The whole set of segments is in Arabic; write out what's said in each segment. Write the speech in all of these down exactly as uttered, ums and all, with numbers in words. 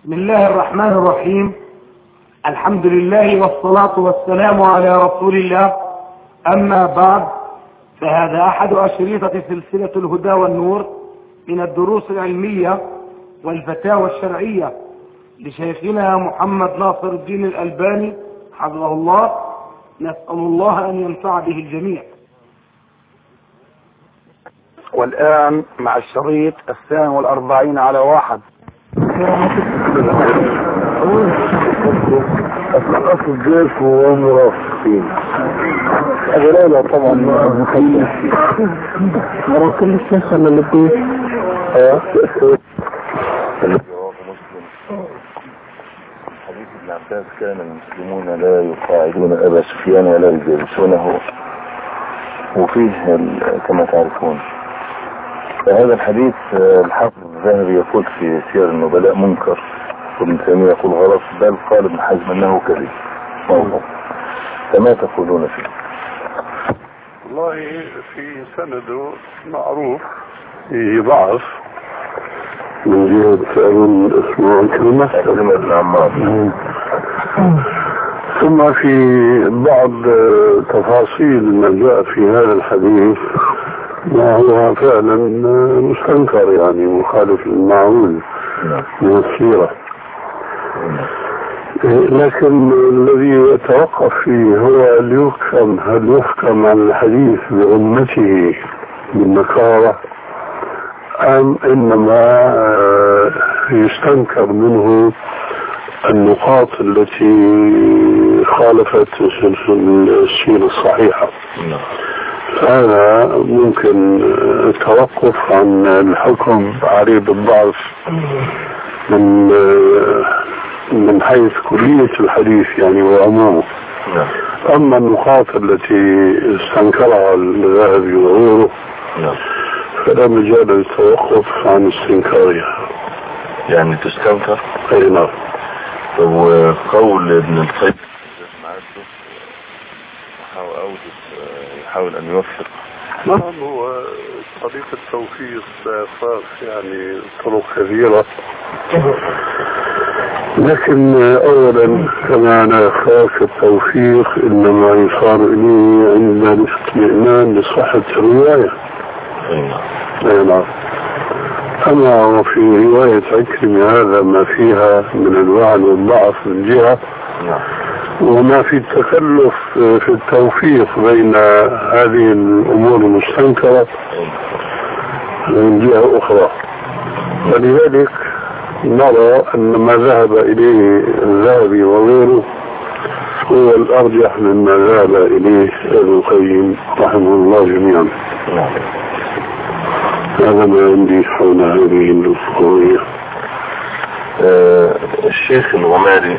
بسم الله الرحمن الرحيم. الحمد لله والصلاة والسلام على رسول الله. أما بعد، فهذا أحد أشرطة سلسلة الهدى والنور من الدروس العلمية والفتاوى الشرعية لشيخنا محمد ناصر الدين الألباني حفظه الله. نسأل الله أن ينفع به الجميع. والآن مع الشريط الثاني والأربعين على واحد. أصل الجيش ومرافقين أغلالا طبعا مخيف مراكل الشيخ اللي لديه حديث ابن عباس: كان المسلمون لا يقاعدون أبا سفيان ولا يجالسونه، وفيه كما تعرفون. فهذا الحديث الحافظ الذهبي يقول في سير النبلاء منكر، وابن تيمية يقول غلط، بل قال ابن حزم انه كذب موضوع. فما تقولون فيه؟ والله في سنده معروف في ضعف من جهة أبن اسمه كلمة كلمة ابن عمار، ثم في بعض تفاصيل ما جاء في هذا الحديث ما هو فعلا مستنكر، يعني مخالف للمعقول من السيرة. لكن الذي يتوقف فيه هو هل يحكم هل يحكم على الحديث بأمته بالنكارة أم إنما يستنكر منه النقاط التي خالفت السيرة الصحيحة. هذا ممكن التوقف عن الحكم عليه بالضعف من من حيث كلية الحديث يعني وعمومه. أما النقاط التي استنكرها الذهبي وغيره فلا مجال للتوقف عن استنكارها، يعني تستنكر. أي نعم. وقول ابن القيم يحاول أن يوفق. نعم، هو طريق التوفيق خاص يعني طرق كثيرة، لكن أولا كما نخاف التوفيق إنما يصار إليه عند الاطمئنان لصحة الرواية. أي نعم. أما وفي رواية عكرمة هذا ما فيها من الوعن والضعف من جهة، وما في التكلف في التوفيق بين هذه الأمور المستنكرة من جهة أخرى. فلذلك نرى أن ما ذهب إليه الذهبي وغيره هو الأرجح مما ذهب إليه ابن القيم رحمه الله جميعا. هذا ما عندي حول هذه القضية. آه الشيخ الغماري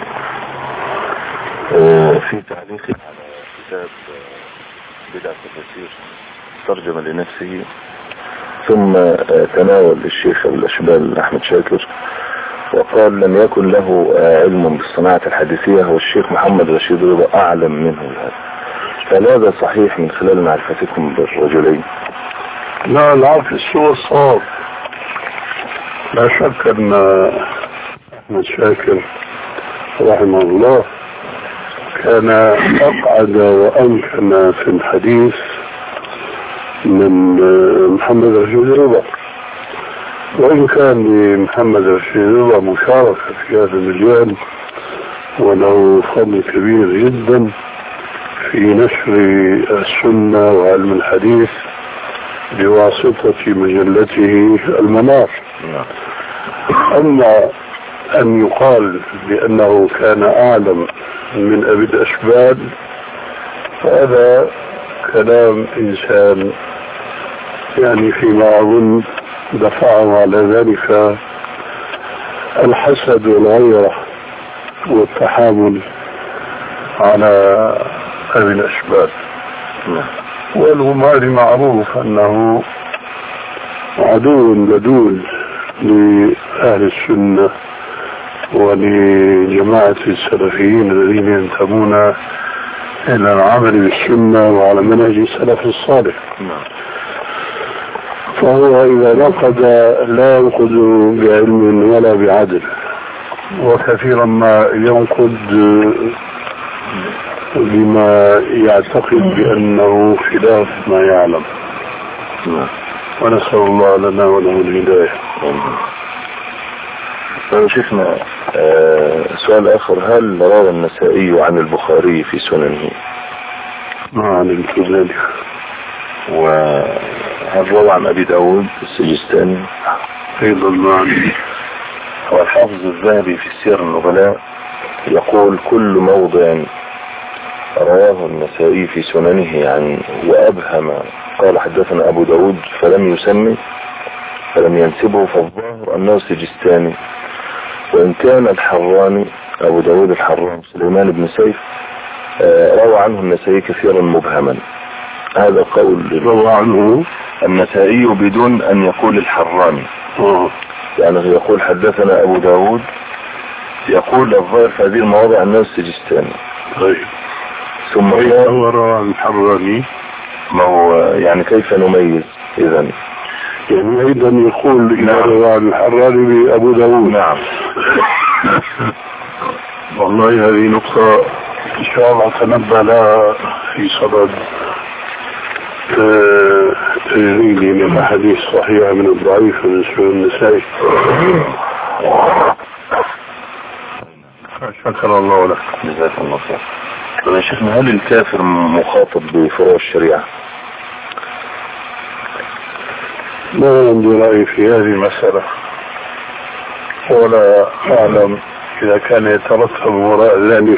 آه في تعليقه على كتاب بدعة التفسير ترجم لنفسه، ثم آه تناول الشيخ الأشبال أحمد شاكر وقال لم يكن له آه علم بالصناعة الحديثية، والشيخ محمد رشيد رضا أعلم منه بهذا. فهذا صحيح من خلال معرفتكم بالرجلين؟ لا، العكس هو الصواب. لا شك أن أحمد شاكر رحمه الله كان أقعد وأمكن في الحديث من محمد رشيد رضا، وإن كان لمحمد رشيد رضا مشاركة في هذا المجال وله فضل كبير جدا في نشر السنة وعلم الحديث بواسطة مجلته المنار. أما أن يقال بأنه كان أعلم من أبي الأشبال فهذا كلام إنسان يعني فيما أظن دفعه على ذلك الحسد والغيرة والتحامل على أبي الأشبال. والغماري معروف أنه عدو لدود لأهل السنة ولجماعة السلفيين الذين ينتمون إلى العمل بالسنة وعلى منهج السلف الصالح. فهو إذا نقد لا ينقد بعلم ولا بعدل، وكثيرا ما ينقد بما يعتقد بأنه خلاف ما يعلم. ونسأل الله لنا وله الهداية. طيب شيخنا، آه سؤال آخر: هل روى النسائي عن البخاري في سننه؟ ما علمت ذلك. وهل روى عن أبي داود السجستاني؟ أيضا ما علمت. والحافظ الذهبي في سير النبلاء يقول: كل موضع رواه النسائي في سننه يعني وأبهم قال حدثنا أبو داود فلم يسمي فلم ينسبه فالظاهر أنه سجستاني. وإن كان الحراني أبو داود الحراني سليمان بن سيف روى عنه النسائي كثيرا مبهما. هذا قول روى عنه النسائي بدون أن يقول الحراني. أوه. يعني يقول حدثنا أبو داود، يقول الظاهر في هذه المواضع أنه السجستاني. طيب ثم هو روى عن الحراني. ما هو يعني كيف نميز إذن؟ يعني أيضا يقول إذا روى عن الحراني بأبو داود. نعم. والله هذه نقطة إن شاء الله تنبه لها في صدد تجريدي من الحديث الصحيح من الضعيف من سنن النسائي. شكر الله لك. جزاك الله خير. طيب يا شيخنا، هل الكافر مخاطب بفروع الشريعة؟ ما عندي رأي في هذه المسألة، ولا أعلم إذا كان يترتب وراء ذلك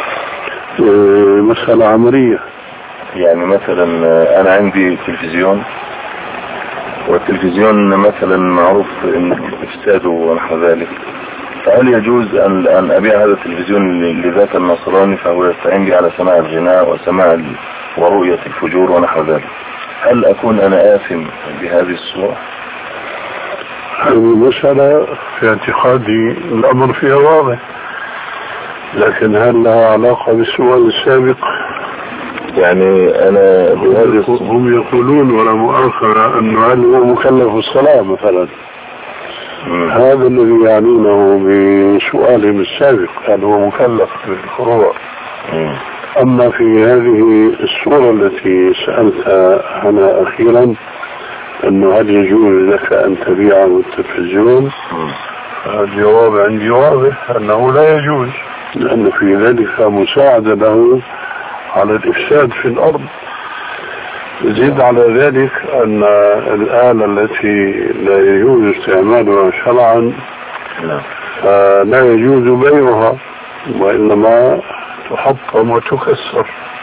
مسألة عملية. يعني مثلا أنا عندي تلفزيون، والتلفزيون مثلا معروف إن إفساده ونحو ذلك، فهل يجوز أن أن أبيع هذا التلفزيون لذاك النصراني فهو يستعين بي على سماع الغناء وسماع ورؤية الفجور ونحو ذلك؟ هل أكون أنا آثم بهذه الصورة؟ هذه مسألة في اعتقادي الأمر فيها واضح، لكن هل لها علاقة بالسؤال السابق؟ يعني أنا هم يقولون ولا مؤاخذة أنه هل هو مكلف الصلاة مثلا؟ م. هذا الذي يعنونه بسؤالهم السابق، هل هو مكلف بالفروع؟ م. أما في هذه الصورة التي سألت عنها أخيرا، أنه هل يجوز لك أن تبيع التلفزيون؟ الجواب عندي واضح أنه لا يجوز، لأن في ذلك مساعدة له على الإفساد في الأرض. يزيد على ذلك أن الآلة التي لا يجوز استعمالها شرعا لا يجوز بيعها، وإنما تحطم وتكسر.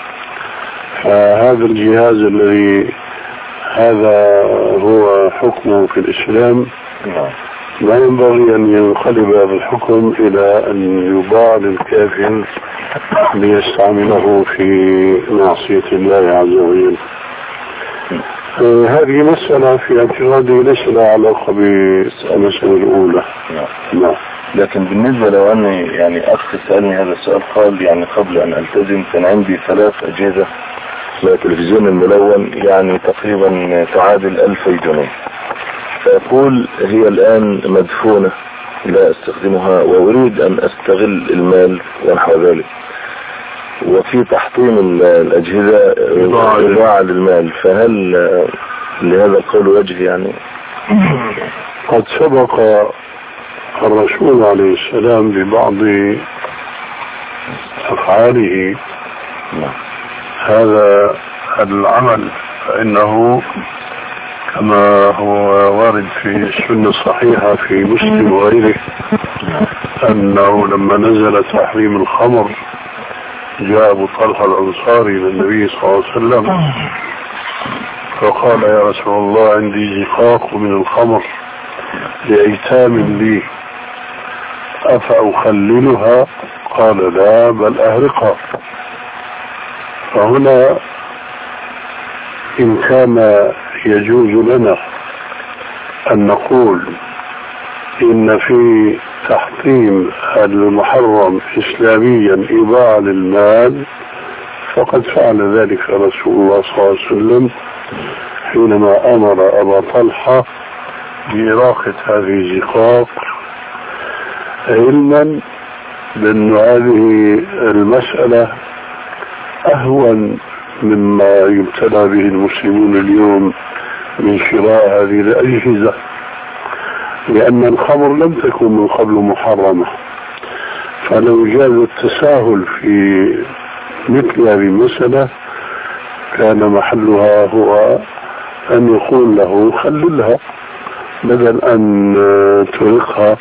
فهذا الجهاز الذي هذا هو حكمه في الإسلام لا ينبغي أن ينقلب هذا الحكم إلى أن يباع للكافر ليستعمله في معصية الله عز وجل. هذه مسألة في اعتقادي ليس لها علاقة بالمسألة الأولى. نعم. لكن بالنسبة لو أني يعني أخ سألني هذا السؤال، قال يعني قبل أن ألتزم كان عندي ثلاث أجهزة للتلفزيون الملون يعني تقريبا تعادل ألفي جنيه، فيقول هي الآن مدفونة لا استخدمها وأريد أن أستغل المال ونحو ذلك، وفي تحطيم الأجهزة إضاعة للمال، فهل لهذا القول وجه؟ يعني قد سبق الرسول عليه السلام ببعض أفعاله هذا العمل، فإنه كما هو وارد في السنة الصحيحة في مسلم وغيره أنه لما نزل تحريم الخمر جاء أبو طلحة الأنصاري للنبي صلى الله عليه وسلم فقال: يا رسول الله عندي زقاق من الخمر لأيتام لي أفأخللها؟ قال: لا بل أهرقها. فهنا إن كان يجوز لنا أن نقول إن في تحطيم المحرم إسلاميا إضاعة للمال، فقد فعل ذلك رسول الله صلى الله عليه وسلم حينما أمر أبا طلحة بإراقة هذه الزقاق علما بأن هذه المسألة أهون مما يبتلى به المسلمون اليوم من شراء هذه الأجهزة، لأن الخمر لم تكن من قبل محرمة، فلو جاز التساهل في مثل هذه المسألة كان محلها هو أن يقول له خللها بدل أن ترقها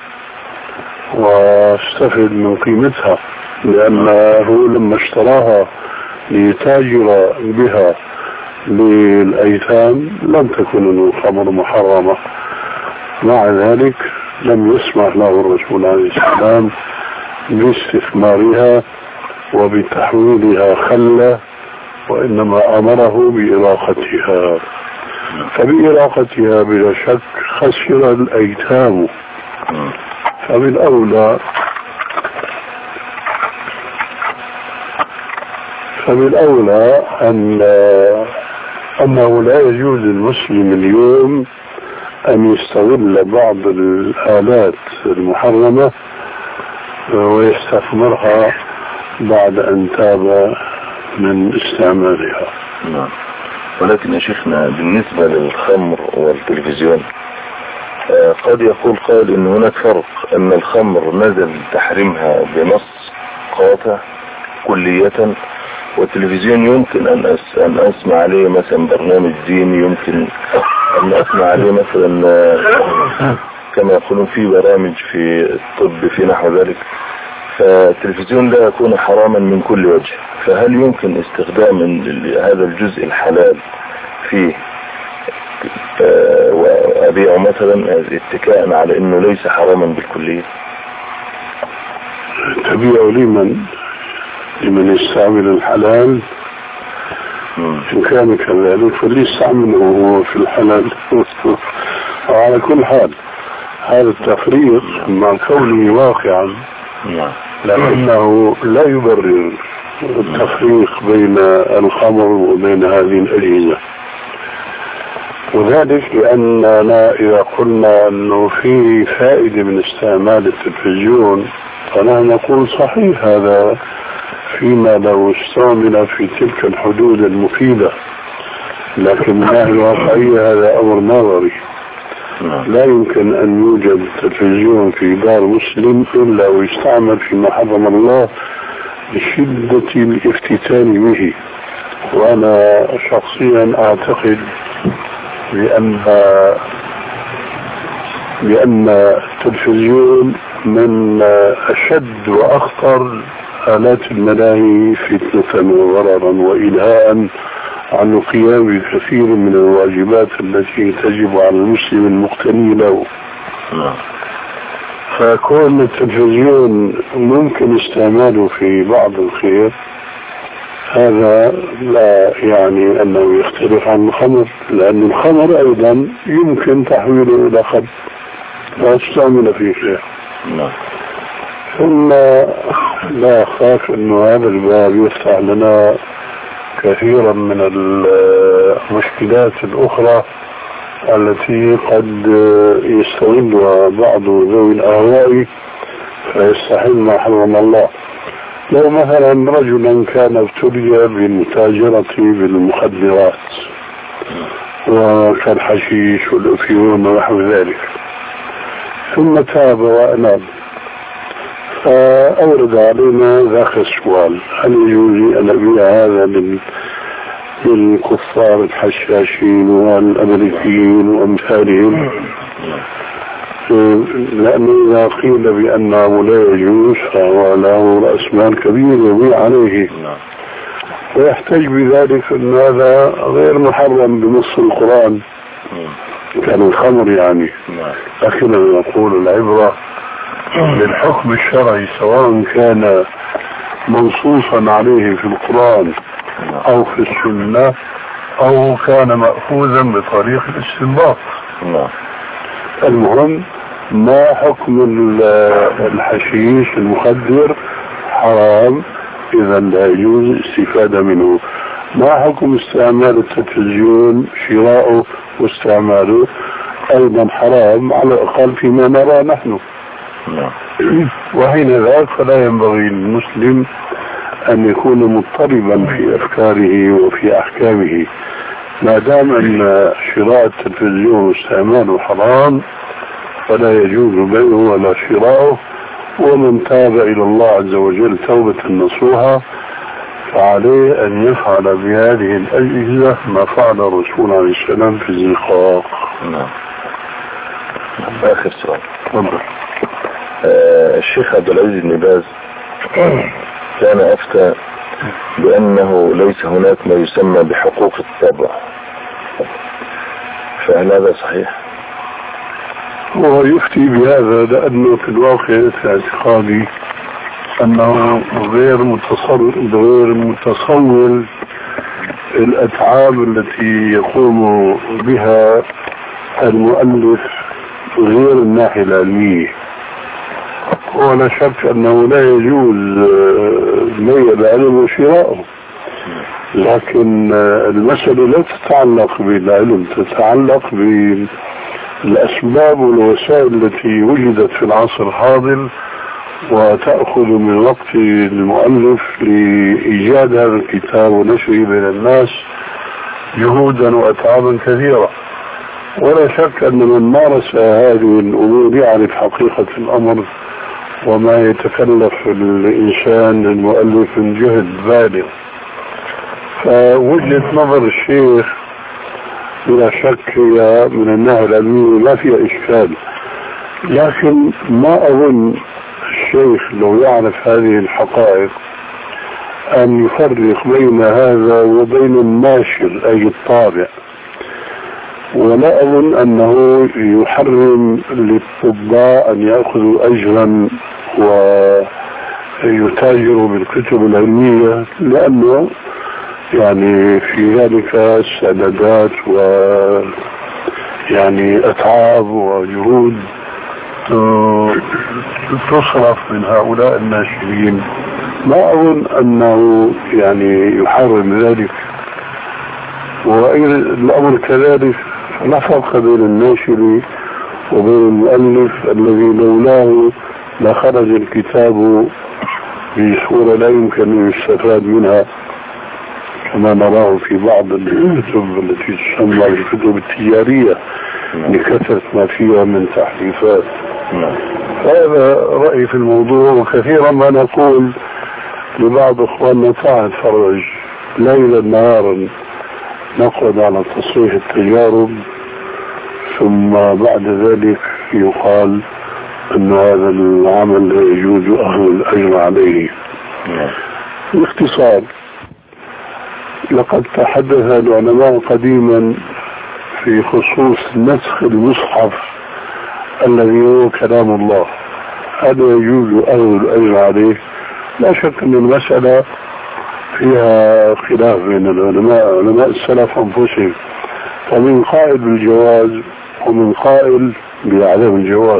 واستفد من قيمتها، لأنه لما اشتراها ليتاجر بها للأيتام لم تكن الخمر محرمة. مع ذلك لم يسمح له الرسول عليه السلام باستثمارها وبتحويلها خلة، وإنما أمره بإراقتها، فبإراقتها بلا شك خسر الأيتام. فبالأولى فبالأولى أن أنه لا يجوز للمسلم اليوم أن يستغل بعض الآلات المحرمة ويستثمرها بعد أن تاب من استعمالها. نعم. ولكن يا شيخنا بالنسبة للخمر والتلفزيون قد يقول قائل ان هناك فرق، ان الخمر نزل تحريمها بنص قاطع كلية، والتلفزيون يمكن ان, أس أن اسمع عليه مثلا برنامج ديني، يمكن ان اسمع عليه مثلا كما يقولون في برامج في الطب في نحو ذلك، فالتلفزيون لا يكون حراما من كل وجه. فهل يمكن استخدام هذا الجزء الحلال فيه وأبيعه مثلا اتكاء على انه ليس حراما بالكلية؟ تبيعه لمن لمن يستعمل الحلال إن كان كذلك فليستعمله هو في الحلال. وعلى كل حال هذا التفريق مع كونه واقعا لأنه لا يبرر التفريق بين الخمر وبين هذه الأجهزة، وذلك لأننا إذا قلنا أنه في فائدة من استعمال التلفزيون فنحن نقول صحيح هذا فيما لو استعمل في تلك الحدود المفيدة، لكن من ناحية الواقعية هذا أمر نظري. لا يمكن أن يوجد تلفزيون في دار مسلم إلا ويستعمل فيما حرم الله لشدة الافتتان به. وأنا شخصيا أعتقد بأن بأن التلفزيون من أشد وأخطر آلات الملاهي فتنة وضررا وإلهاء عن القيام بكثير من الواجبات التي تجب على المسلم المقتني له. فكون التلفزيون ممكن استعماله في بعض الخير هذا لا يعني أنه يختلف عن الخمر، لأن الخمر أيضا يمكن تحويله إلى خمر لا استعمل فيه شيء. ثم لا أخاف أنه هذا الباب يفتح لنا كثيرا من المشكلات الأخرى التي قد يستغلها بعض ذوي الأهواء فيستحل ما حرم الله. لو مثلا رجلا كان ابتلي بالمتاجرة بالمخدرات وكالحشيش والأفيون ونحو ذلك، ثم تاب وأناب، فأورد علينا ذاك السؤال: هل يجوز أن أبيع هذا للكفار الحشاشين والأمريكيين وأمثالهم؟ لأنه إذا قيل بأنه لا يجوز فهو له رأس مال كبير يبيع عليه، ويحتج بذلك أن هذا غير محرم بنص القرآن كان الخمر يعني. لكننا نقول العبرة للحكم الشرعي سواء كان منصوصا عليه في القرآن أو في السنة أو كان مأخوذا بطريق الاستنباط. المهم ما حكم الحشيش المخدر؟ حرام، إذا لا يجوز الاستفادة منه. ما حكم استعمال التلفزيون؟ شراؤه واستعماله أيضا حرام، على الأقل فيما نرى نحن. وحين ذاك فلا ينبغي للمسلم أن يكون مضطربا في أفكاره وفي أحكامه. ما دام أن شراء التلفزيون واستعماله حرام فلا يجوز بيعه ولا شراؤه. ومن تاب إلى الله عز وجل توبة نصوحة فعليه أن يفعل بهذه الأجهزة ما فعل الرسول عليه السلام في الزقاق. نعم. آخر سؤال. تفضل. آه الشيخ عبد العزيز بن باز كان أفتى بأنه ليس هناك ما يسمى بحقوق الطبع، فهل هذا صحيح؟ هو يفتي بهذا لأنه في الواقع في اعتقادي أنه غير متصور غير متصور الأتعاب التي يقوم بها المؤلف غير الناحية العلمية. ولا شك أنه لا يجوز بيع العلم وشراؤه، لكن المسألة لا تتعلق بالعلم، تتعلق بالأسباب والوسائل التي وجدت في العصر الحاضر وتأخذ من وقت المؤلف لإيجاد هذا الكتاب ونشره بين الناس جهودا وأتعابا كثيرة. ولا شك أن من مارس هذه الأمور يعرف حقيقة الأمر وما يتكلف الإنسان المؤلف من جهد بالغ. فوجهة نظر الشيخ بلا شك هي من الناحية العلمية ما فيها إشكال، لكن ما أظن الشيخ لو يعرف هذه الحقائق أن يفرق بين هذا وبين الناشر أي الطابع. ولا أظن أنه يحرم للطباع أن يأخذوا أجرا ويتاجروا بالكتب العلمية، لأنه يعني في ذلك استعدادات و يعني أتعاب وجهود تصرف من هؤلاء الناشرين. ما أظن أنه يعني يحرم ذلك. والأمر كذلك لا فرق بين الناشر وبين المؤلف الذي لولاه لخرج الكتاب بصورة لا يمكن أن يستفاد منها كما نراه في بعض الكتب التي تسمى الكتب التجارية لكثرة ما فيها من تحريفات. هذا رأيي في الموضوع. وكثيرا ما نقول لبعض اخواننا تعال فرج ليلا نهارا نقعد على تصحيح التجارب ثم بعد ذلك يقال ان هذا العمل لا يجوز اخذ الاجر عليه. باختصار لقد تحدث العلماء قديما في خصوص نسخ المصحف الذي هو كلام الله، هذا يجوز أخذ الأجر عليه. لا شك أن المسألة فيها خلاف بين العلماء علماء السلف أنفسهم، فمن قائل بالجواز ومن قائل بعدم الجواز.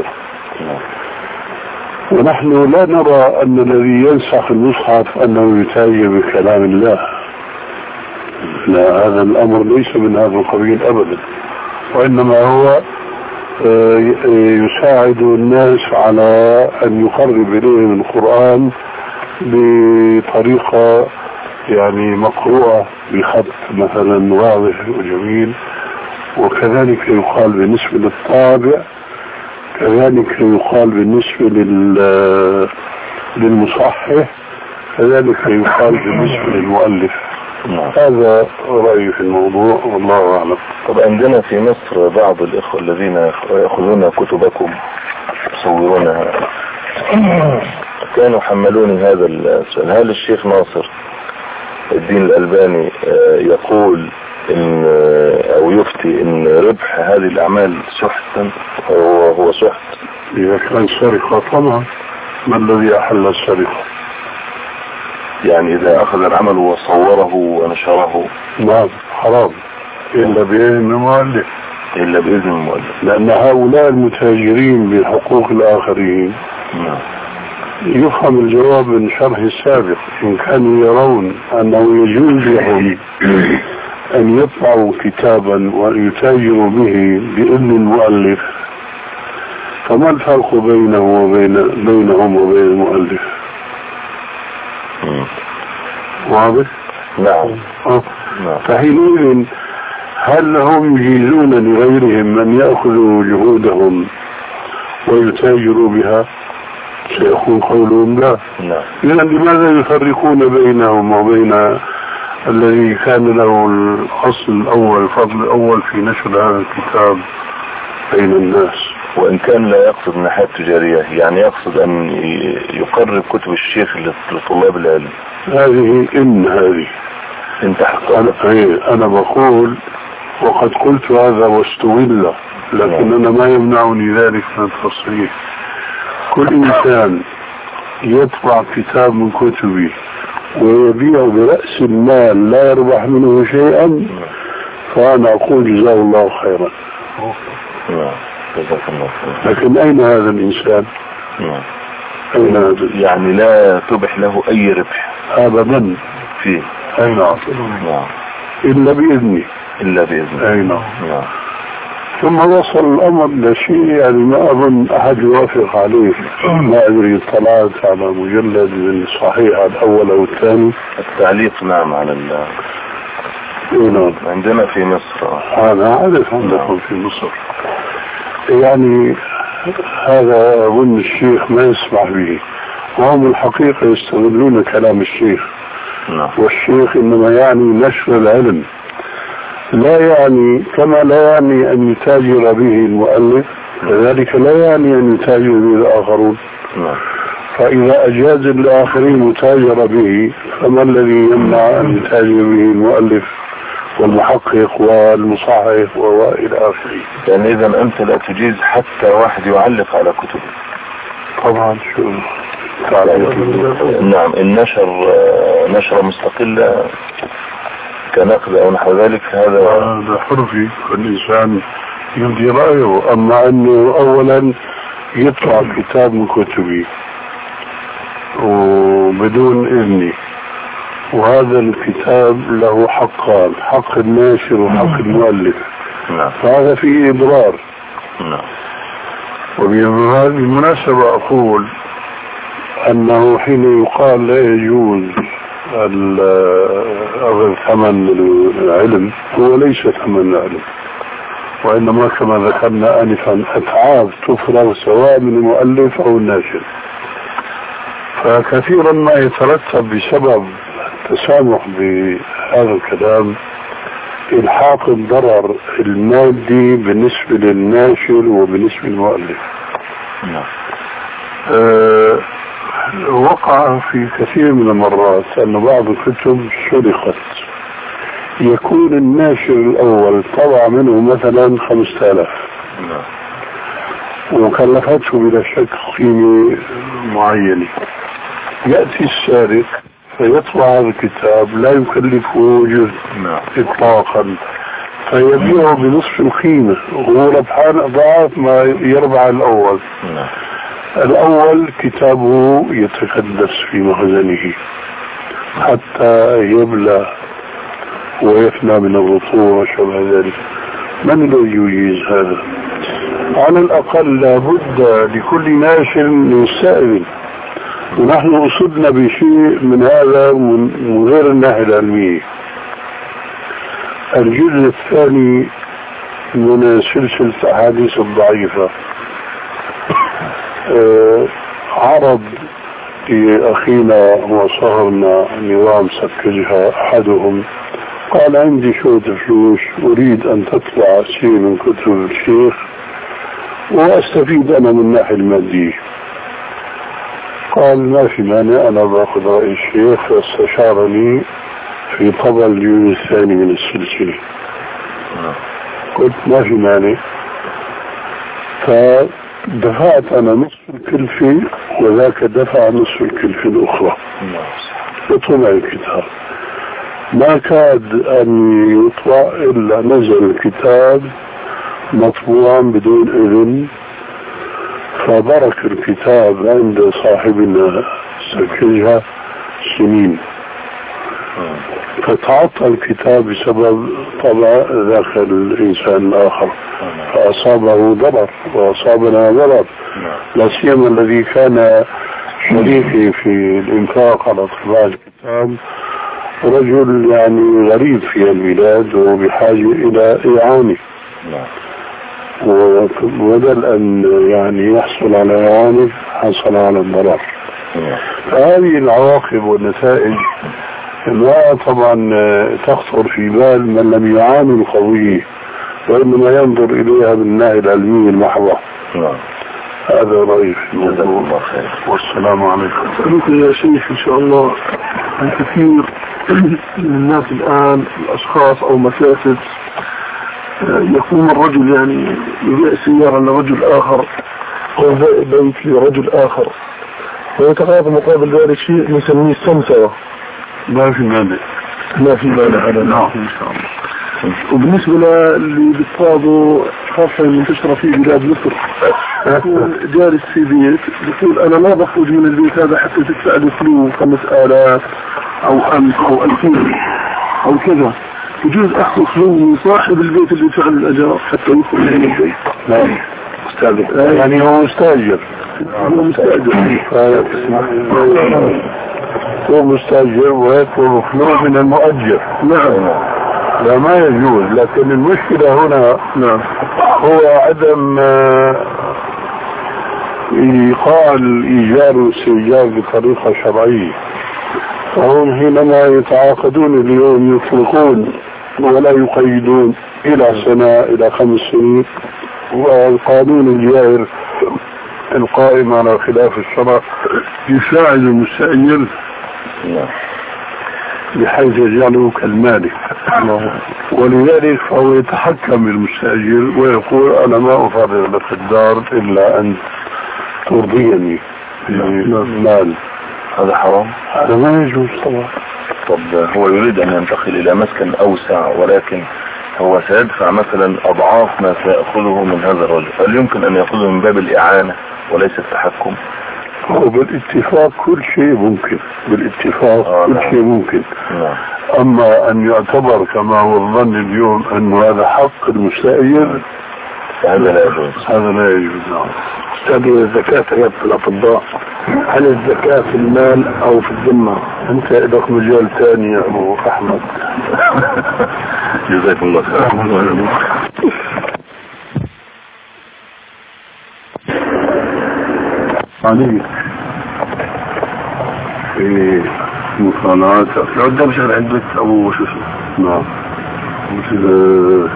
ونحن لا نرى أن الذي ينسخ المصحف أنه يتاجر بكلام الله، لا، هذا الأمر ليس من هذا القبيل أبدا، وإنما هو يساعد الناس على أن يقرب إليهم القرآن بطريقة يعني مقروءة بخط مثلا واضح وجميل. وكذلك يقال بالنسبة للطابع، كذلك يقال بالنسبة للمصحح، كذلك يقال بالنسبة للمؤلف. هذا رأيي في الموضوع والله أعلم. طب عندنا في مصر بعض الإخوة الذين يأخذون كتبكم يصورونها كانوا حملوني هذا السؤال: هل الشيخ ناصر الدين الألباني يقول إن أو يفتي إن ربح هذه الأعمال سحتا أو هو سحت؟ إذا كان سرقة طبعا، ما الذي أحل السرقة؟ يعني إذا أخذ العمل وصوره ونشره نعم حرام إلا بإذن المؤلف، إلا بإذن المؤلف، لأن هؤلاء المتاجرين بحقوق الآخرين نعم. يفهم الجواب من شرح السابق. إن كانوا يرون أنه يجوز لهم أن يطبعوا كتابا ويتاجروا به بإذن المؤلف فما الفرق بينه وبين بينهم وبين المؤلف؟ واضح؟ نعم. أه. فحينئذ هل هم يجيزون لغيرهم من يأخذوا جهودهم ويتاجروا بها؟ سيكون قولهم لا. إذا لماذا يفرقون بينهم وبين الذي كان له الأصل الأول الفضل الأول في نشر هذا الكتاب بين الناس؟ وإن كان لا يقصد ناحية تجارية، يعني يقصد أن يقرب كتب الشيخ لطلاب العلم. هذه إن هذه انت أنا, أنا بقول وقد قلت هذا واستغل، لكن أنا ما يمنعني ذلك من التصريح. كل إنسان يطبع كتاب من كتبي ويبيع برأس المال لا يربح منه شيئا، فأنا أقول جزاه الله خيرا. لكن أين هذا الإنسان؟ أين هذا؟ يعني لا تبح له أي ربح أبدا فيه. أين إلا بإذني إلا بإذني. أين ثم وصل الأمر لشيء يعني ما أظن أحد يوافق عليه. ما أدري اطلعت على مجلد من الصحيح الأول أو الثاني التعليق. نعم على ال عندنا في مصر. أنا أعرف عندكم في مصر. يعني هذا أظن الشيخ ما يسمح به، وهم الحقيقة يستغلون كلام الشيخ. والشيخ إنما يعني نشر العلم، لا يعني كما لا يعني أن يتاجر به المؤلف كذلك لا يعني أن يتاجر به الآخرون. فإذا أجاز الآخرين متاجر به فما الذي يمنع أن يتاجر به المؤلف والمحقق والمصحح وإلى آخره؟ يعني إذا أنت لا تجيز حتى واحد يعلق على كتب؟ طبعا. شو نعم. النشر نشر مستقلة كنقد أو نحو ذلك هذا هذا حرفي، والإنسان يمضي رأيه. أما أنه أولا يطلع كتاب من كتبي وبدون إذني، وهذا الكتاب له حقان، حق الناشر وحق المؤلف. نعم. فهذا فيه إضرار. نعم. وبالمناسبة أقول أنه حين يقال لا يجوز أخذ ثمن العلم، هو ليس ثمن العلم، وإنما كما ذكرنا آنفا أتعاب تفرغ سواء من المؤلف أو الناشر. فكثيرا ما يترتب بسبب التسامح بهذا الكلام إلحاق الضرر المادي بالنسبة للناشر وبالنسبة للمؤلف. أه وقع في كثير من المرات أن بعض الكتب سرقت، يكون الناشر الأول طبع منه مثلا خمسة آلاف وكلفته بلا شك قيمة معينة، يأتي السارق فيطبع هذا الكتاب لا يكلفه جزء إطلاقا، فيبيعه بنصف القيمة وهو ربحان أضعاف ما يربح الأول. الأول كتابه يتكدس في مخزنه حتى يبلى ويفنى من الرطوبة وشبه ذلك. من الذي يجيز هذا؟ على الأقل لابد لكل ناشر يستأذن، ونحن أصبنا بشيء من هذا من غير الناحية العلمية. الجزء الثاني من سلسلة الأحاديث الضعيفة أه عرض لأخينا وصهرنا نظام سكجها أحدهم، قال عندي شوية فلوس أريد أن تطلع شيء من كتب الشيخ وأستفيد أنا من الناحية المادية. قال ما في مانع، أنا بأخذ رأي الشيخ، فاستشارني في طبع الجزء الثاني من السلسلة. قلت ما في مانع، فدفعت أنا نصف الكلفة وذاك دفع نصف الكلفة الأخرى وطلع الكتاب. ما كاد أن يطلع إلا نزل الكتاب مطبوعا بدون إذن، فبرك الكتاب عند صاحبنا سكجها سنين. فتعطل الكتاب بسبب طبع ذاك الإنسان الآخر فأصابه ضرر وأصابنا ضرر، لا سيما الذي كان شريكي في الإنفاق على طباعة الكتاب رجل يعني غريب في البلاد وبحاجة إلى إعانة، وبدل أن يعني يحصل على إعانة حصل على الضرر. فهذه العواقب والنتائج ما طبعا تخطر في بال من لم يعاني القضية وإنما ينظر إليها بالناحية العلمية المحضة. هذا رأيي في الموضوع. والسلام عليكم. ممكن يا شيخ إن شاء الله الكثير من الناس الآن الأشخاص أو مكاتب يقوم الرجل يعني يبيع سيارة لرجل آخر أو بيت لرجل آخر ويتقاضى مقابل ذلك شيء نسميه السمسرة. ما في مانع. ما في مانع هذا. نعم إن شاء الله. وبالنسبة للي بيتقاضوا خاصة منتشرة في بلاد مصر يكون جالس في بيت يقول أنا ما بخرج من البيت هذا حتى تدفع لي فلوس خمس آلاف أو ألف أو ألفين أو كذا، يجوز أخذ من صاحب البيت اللي يدفع الأجار حتى يدخل من البيت؟ نعم مستأجر. يعني هو مستأجر. هو مستأجر. هو مستأجر ويطلب فلوس من المؤجر. نعم. لا ما يجوز، لكن المشكلة هنا نعم هو عدم إيقاع الإيجار والاستئجار بطريقة شرعية. فهم حينما يتعاقدون اليوم يطلقون ولا يقيدون إلى سنة إلى خمس سنين، والقانون الجائر القائم على خلاف الشرع يساعد المستأجر بحيث يجعله كالمالك، ولذلك فهو يتحكم بالمستأجر ويقول أنا ما أفرغ لك الدار إلا أن ترضيني بالمال. هذا حرام؟ هذا ما يجوز طبعا. طب هو يريد أن ينتقل إلى مسكن أوسع ولكن هو سيدفع مثلا أضعاف ما سيأخذه من هذا الرجل، هل يمكن أن يأخذه من باب الإعانة وليس التحكم؟ هو بالاتفاق كل شيء ممكن، بالاتفاق آه كل شيء ممكن. نعم. أما أن يعتبر كما هو الظن اليوم أن هذا حق المستأجر هذا لا يجوز. هذا لا يجوز. نعم. أستاذ الزكاة يا الأطباء، هل الزكاة في المال أو في الذمة؟ أنت لك مجال ثاني يا أبو أحمد. جزاكم الله خير. عليك في مصانعاتك لو قدام شهر عندك أو شو شو. نعم. مثل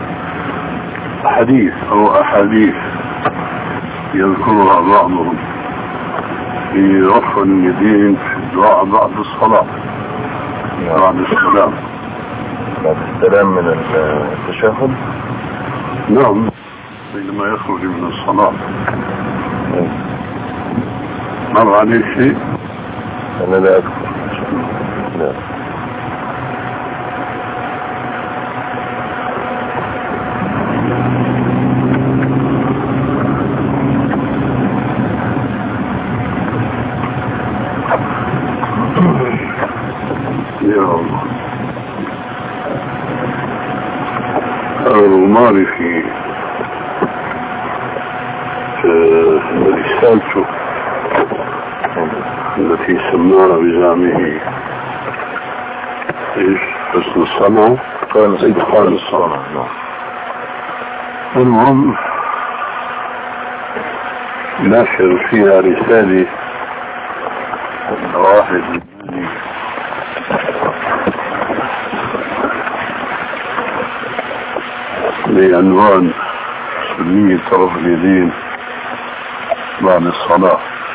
حديث أو أحاديث يذكرها بعضهم في رفع اليدين في الدعاء بعد الصلاة بعد السلام. بعد السلام من التشهد. نعم بينما يخرج من الصلاة. مر عليه شيء؟ أنا لا أذكر. لا. يا الله. الماضي في رسالته التي سماها بزعمه ايش حسن الصنع قال سيد قال الصنع. المهم ناشر فيها رسالة واحد بعنوان سنية طرف اليدين بعد الصلاة.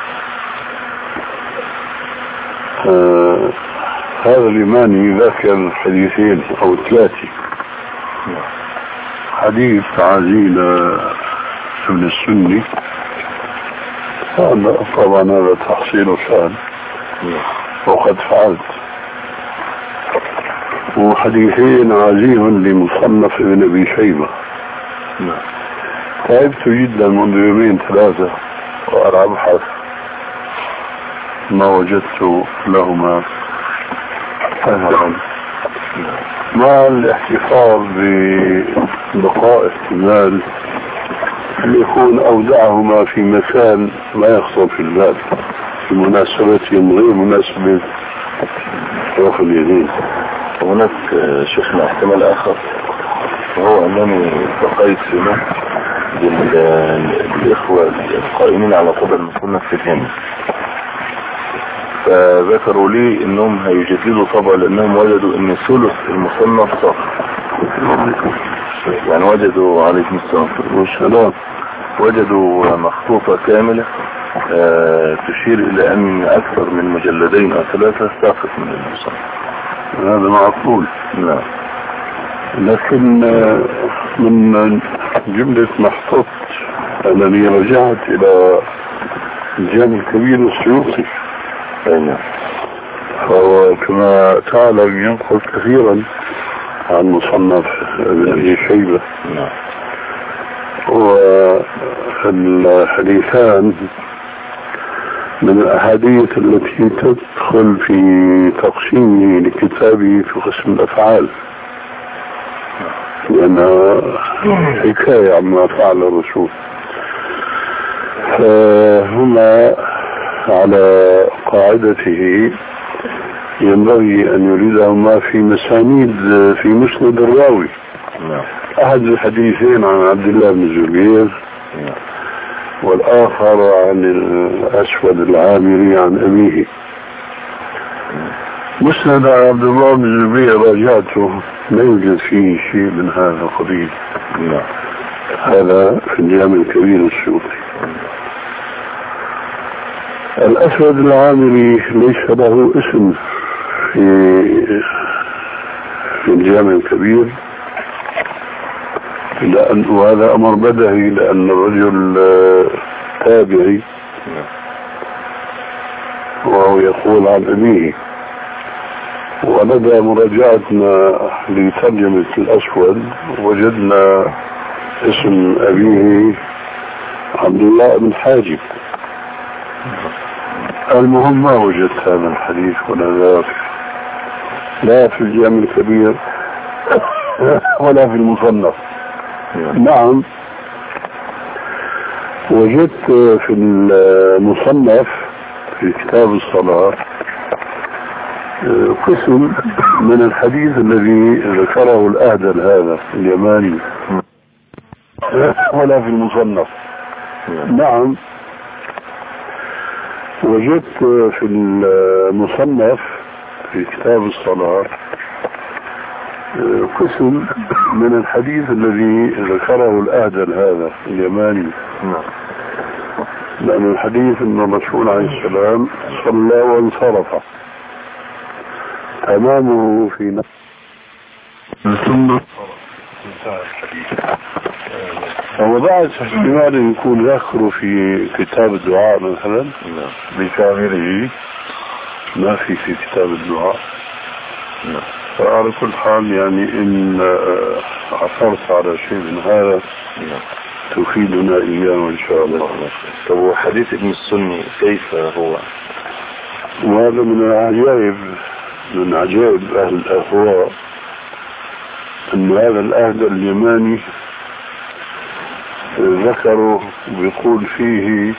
آه هذا الإمام يذكر حديثين أو ثلاثة. حديث عزيل ابن السني طبعا هذا تحصيل سهل وقد فعلت، وحديثين عزيز لمصنف ابن أبي شيبة. تعبت جدا منذ يومين ثلاثة وأنا أبحث ما وجدت لهما مع الاحتفاظ ببقاء احتمال أن يكون أودعهما في مكان ما يخطر في البال في مناسبتهم غير مناسبة رفع اليدين. هناك شيخنا احتمال آخر وهو أنني التقيت في مصر بالإخوة القائمين على طبع المصنف في الهند، فذكروا لي انهم هيجددوا طبعا لانهم وجدوا ان ثلث المصنف صفر، يعني وجدوا عليكم السلام وجدوا مخطوطة كاملة أه تشير الى ان اكثر من مجلدين او ثلاثة ساقط من المصنف. هذا معقول. نعم. لكن من جملة محطوط انني رجعت الى الجامع الكبير السيوطي. أين؟ فهو كما تعلم ينقل كثيرا عن مصنف ابن أبي شيبة. نعم. والحديثان من الأحاديث التي تدخل في تقسيمه لكتابه في قسم الأفعال، لأنها حكاية عما فعل الرسول، فهما على قاعدته ينبغي أن يريدهما في مسانيد في مسند الراوي. أحد الحديثين عن عبد الله بن الزبير والآخر عن الأسود العامري عن أبيه. مسند عبد الله بن الزبير راجعته لا يوجد فيه شيء من هذا القبيل. هذا في الجامع الكبير السيوطي. الأسود العامري ليس له اسم في في الجامع الكبير، لأن وهذا أمر بدهي لأن الرجل تابعي وهو يقول عن أبيه. ولدى مراجعتنا لترجمة الأسود وجدنا اسم أبيه عبد الله بن حاجب. المهم ما وجدت هذا الحديث ولا ذاك لا في الجامع الكبير ولا في المصنف. نعم وجدت في المصنف في كتاب الصلاة قسم من الحديث الذي ذكره الأهدل هذا اليماني ولا في المصنف. نعم وجدت في المصنف في كتاب الصلاة قسم من الحديث الذي ذكره الأهدل هذا اليماني، لأن الحديث أن الرسول عليه السلام صلى وانصرف تمامه في نفسه ثم ووضعت احتمال يكون يذكر في كتاب الدعاء مثلا بكامله، ما في في كتاب الدعاء. فعلى كل حال يعني إن عثرت على شيء من هذا تفيدنا إياه إن شاء الله. طب حديث ابن السني كيف هو؟ وهذا من العجائب من عجائب أهل الأهواء أن هذا الأهل اليماني ذكروا بيقول فيه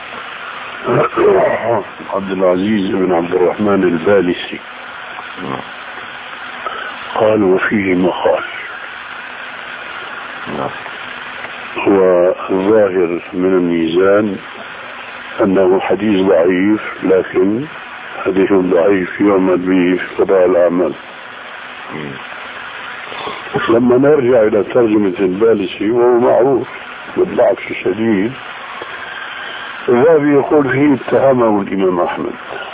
عبد العزيز بن عبد الرحمن البالسي، قال وفيه مقال. هو الظاهر من الميزان أنه حديث ضعيف، لكن حديث ضعيف يعمل به في قضاء الأعمال. لما نرجع إلى ترجمة البالسي وهو معروف بالضعف الشديد، الذهبي يقول فيه اتهمه الإمام أحمد،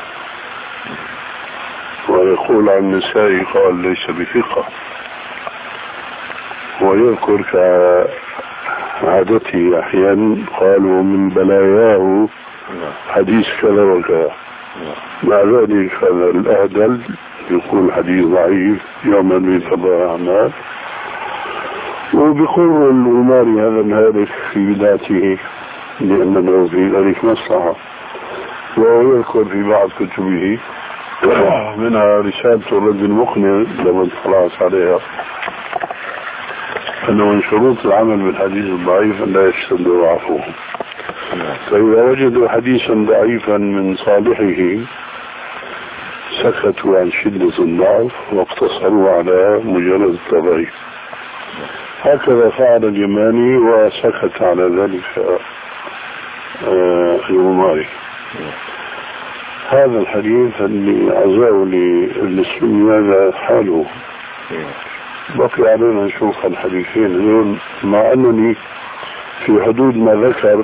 ويقول عن النسائي قال ليس بثقة، ويذكر كعادته أحيانا قال ومن بلاياه حديث كذا وكذا. مع ذلك هذا الأهدل يقول حديث ضعيف يعمل به قضاء أعمال، وبيقول الغماري هذا الهالك في بدايته لأنه في ذلك مصلحة، وهو يذكر في بعض كتبه منها رسالة الرد المقنع لما اطلعت عليها أنه من شروط العمل بالحديث الضعيف أن لا يشتد ضعفه، فإذا وجدوا حديثا ضعيفا من صالحه سكتوا عن شدة الضعف واقتصروا على مجرد التضعيف. هكذا فعل اليماني وسكت على ذلك الغماري. هذا الحديث اللي عزاه للسني هذا حاله. بقي علينا نشوف الحديثين اليوم، مع أنني في حدود ما ذكر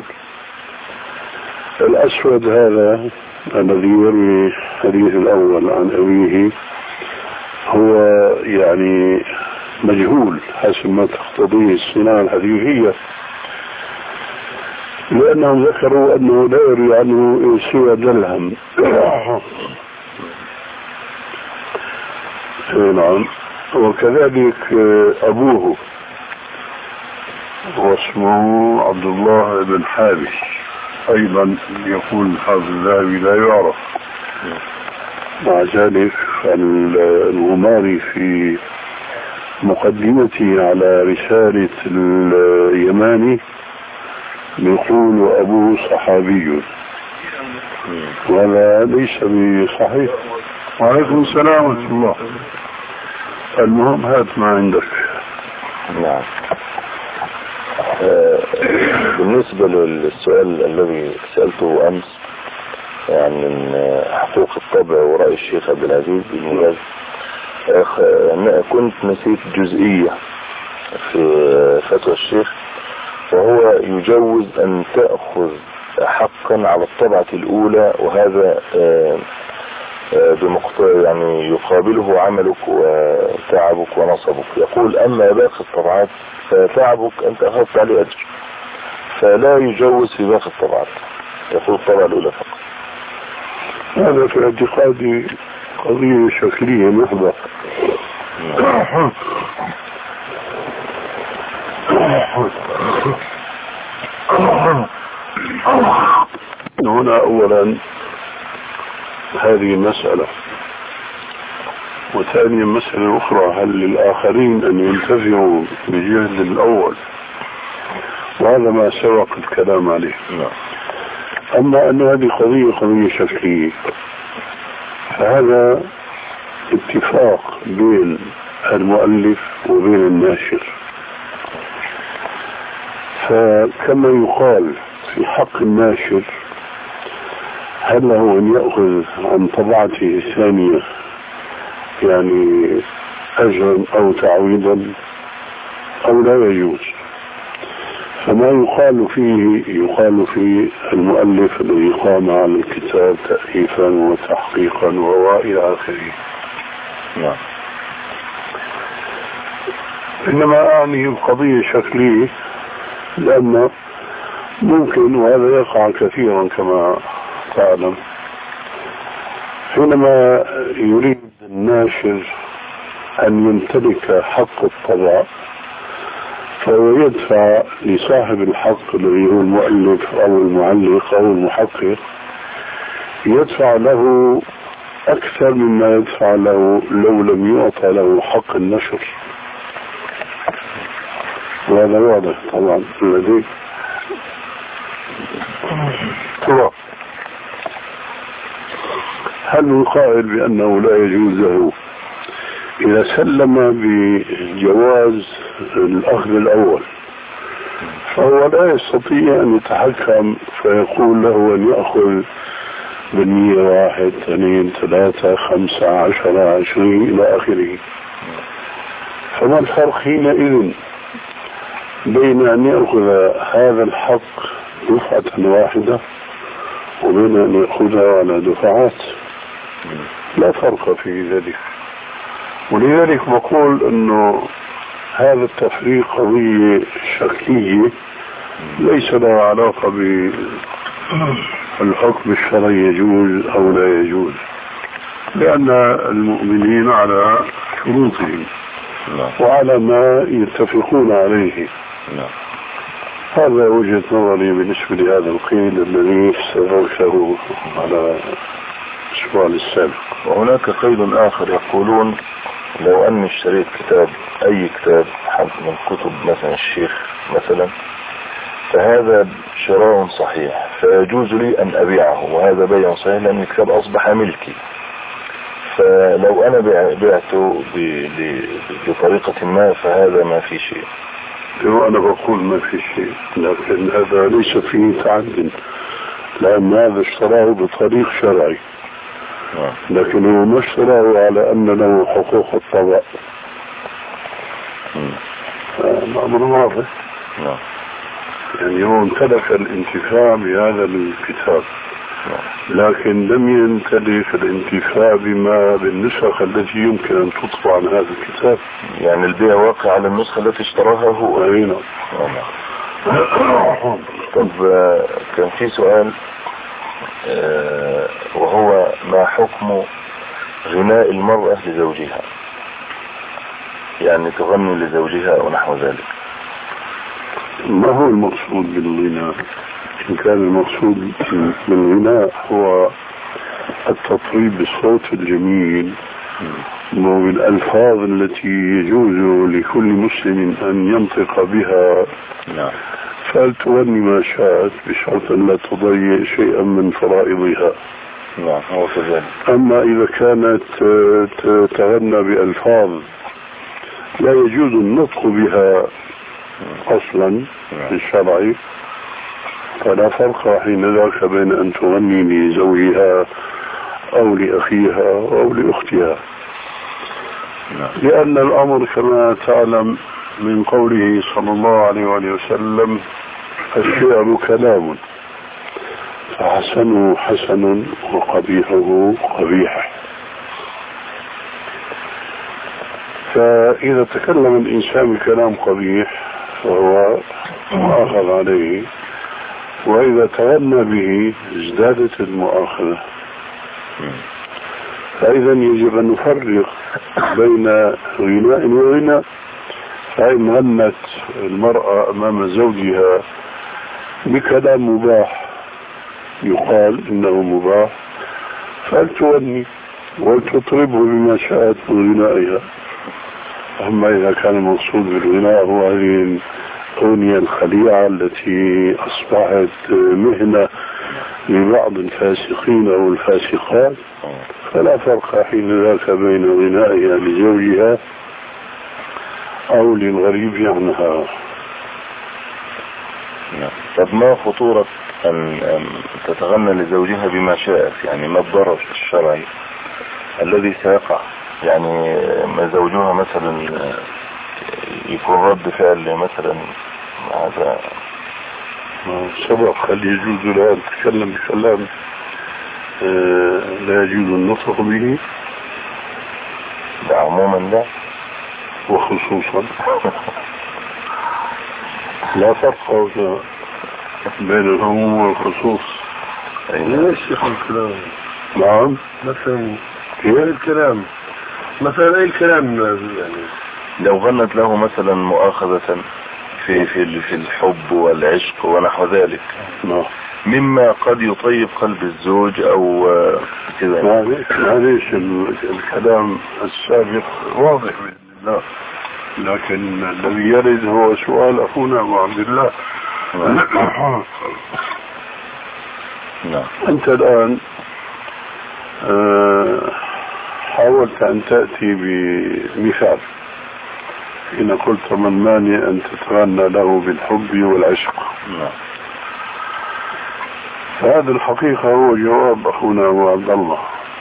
الأسود هذا الذي يروي الحديث الأول عن أبيه هو يعني مجهول حسب ما تقتضيه الصناعة الحديثية، لأنهم ذكروا أنه لا يروي عنه سوى دلهم. نعم. وكذلك أبوه واسمه عبد الله بن حابس أيضا يقول الحافظ الذهبي لا يعرف. مع ذلك الغماري في مقدمته على رسالة اليماني يقول أبوه صحابي، وهذا ليس بصحيح. وعليكم السلام ورحمة الله. المهم هات ما عندك. نعم. آه بالنسبة للسؤال الذي سألته أمس يعني من حقوق الطبع ورأي الشيخ عبد العزيز بن باز، آه كنت نسيت جزئية في فتوى الشيخ، وهو يجوز أن تأخذ حقا على الطبعة الأولى، وهذا آه بمقتضى يعني يقابله عملك وتعبك ونصبك. يقول أما باقي الطبعات فتعبك أنت أخذت عليه أجر، فلا يجوز في باقي الطبعات، يقول الطبعة الأولى فقط. هذا في اعتقادي قضية شكلية محضة. هنا أولا هذه مسألة، وثانيا مسألة أخرى، هل للآخرين أن ينتفعوا بجهد الأول؟ وهذا ما سبق الكلام عليه. أما أن هذه قضية قضية شكلية، فهذا اتفاق بين المؤلف وبين الناشر. فكما يقال في حق الناشر هل له أن يأخذ عن طبعته الثانية يعني أجرا أو تعويضا أو لا يجوز؟ فما يقال فيه يقال في المؤلف الذي قام على الكتاب تأليفا وتحقيقا وإلى آخره. نعم. إنما أعني القضية شكلية، لأن ممكن وهذا يقع كثيرا كما تعلم حينما يريد الناشر أن يمتلك حق الطبع فهو يدفع لصاحب الحق الذي هو المؤلف أو المعلق أو المحقق، يدفع له أكثر مما يدفع له لو لم يعطى له حق النشر. وهذا واضح طبعا الذي ترى. هل القائل بأنه لا يجوز له إذا سلم بجواز الأخذ الأول فهو لا يستطيع أن يتحكم فيقول له أن يأخذ بالمية واحد اثنين ثلاثة خمسة عشرة عشرين إلى آخره؟ فما الفرق حينئذ بين أن يأخذ هذا الحق دفعة واحدة وبين أن يأخذها على دفعات؟ لا فرق في ذلك. ولذلك بقول أنه هذا التفريق قضية شكلية ليس له علاقة بالحكم الشرعي يجوز أو لا يجوز، لأن المؤمنين على شروطهم وعلى ما يتفقون عليه. هذا وجهة نظري بالنسبة لهذا القيل الذي استدركه على السؤال السابق. وهناك قيد آخر يقولون لو أني اشتريت كتاب أي كتاب من كتب مثلا الشيخ مثلا فهذا شراء صحيح فيجوز لي أن أبيعه وهذا بيع صحيح لأن الكتاب أصبح ملكي. فلو أنا بعته بطريقة ما فهذا ما في شيء. أنا بقول ما في شيء لكن هذا ليس فيه تعد لأن هذا اشتراه بطريق شرعي لكن هو ما اشتراه على أن له حقوق الطبع. الأمر واضح. يعني هو امتلك الانتفاع بهذا الكتاب لكن لم يمتلك الانتفاع بما بالنسخ التي يمكن أن تطبع عن هذا الكتاب. يعني البيع واقع على النسخة التي اشتراها هو. أين. طب كان في سؤال وهو ما حكم غناء المرأة لزوجها يعني تغني لزوجها أو نحو ذلك. ما هو المقصود بالغناء؟ إن كان المقصود بالغناء هو التطريب بالصوت الجميل وبالألفاظ التي يجوز لكل مسلم أن ينطق بها فلتغني ما شاءت بشرط أن لا تضيع شيئا من فرائضها. نعم هو كذلك. أما إذا كانت تغنى بألفاظ لا يجوز النطق بها أصلا في الشرع فلا فرق حين ذاك بين أن تغني لزوجها أو لأخيها أو لأختها. لأن الأمر كما تعلم من قوله صلى الله عليه وسلم الشعر كلام فحسنه حسن وقبيحه قبيح. فإذا تكلم الإنسان بكلام قبيح فهو مؤاخذ عليه وإذا تغنى به ازدادت المؤاخذة. فإذا يجب أن نفرق بين غناء وغناء. فإن غنت المرأة أمام زوجها بكلام مباح يقال إنه مباح فلتغني ولتطربه بما شاءت من غنائها. أما إذا كان المقصود بالغناء هو هذه الأغنية الخليعة التي أصبحت مهنة لبعض الفاسقين أو الفاسقات فلا فرق حين ذاك بين غنائها لزوجها أو للغريب عنها. طب ما خطورة أن تتغنى لزوجها بما شاءت يعني ما الضرر الشرعي الذي سيقع يعني ما زوجها مثلا يكون رد فعل مثلا هذا سبق هل يجوز لها أن تتكلم بكلام لا يجوز النطق به؟ لا عموما لا وخصوصا لا فرق بين العموم والخصوص. ايش الكلام؟ نعم مثلا ايه الكلام مثلا ايه الكلام يعني لو غنت له مثلا مؤاخذة في في في الحب والعشق ونحو ذلك نعم مما قد يطيب قلب الزوج او كذا. معليش الكلام السابق واضح لا لكن الذي يرد هو سؤال أخونا أبو عبد الله. نعم. أنت الآن حاولت أن تأتي بمثال حين قلت من مانع أن تتغنى له بالحب والعشق. نعم. فهذا الحقيقة هو جواب أخونا أبو عبد الله.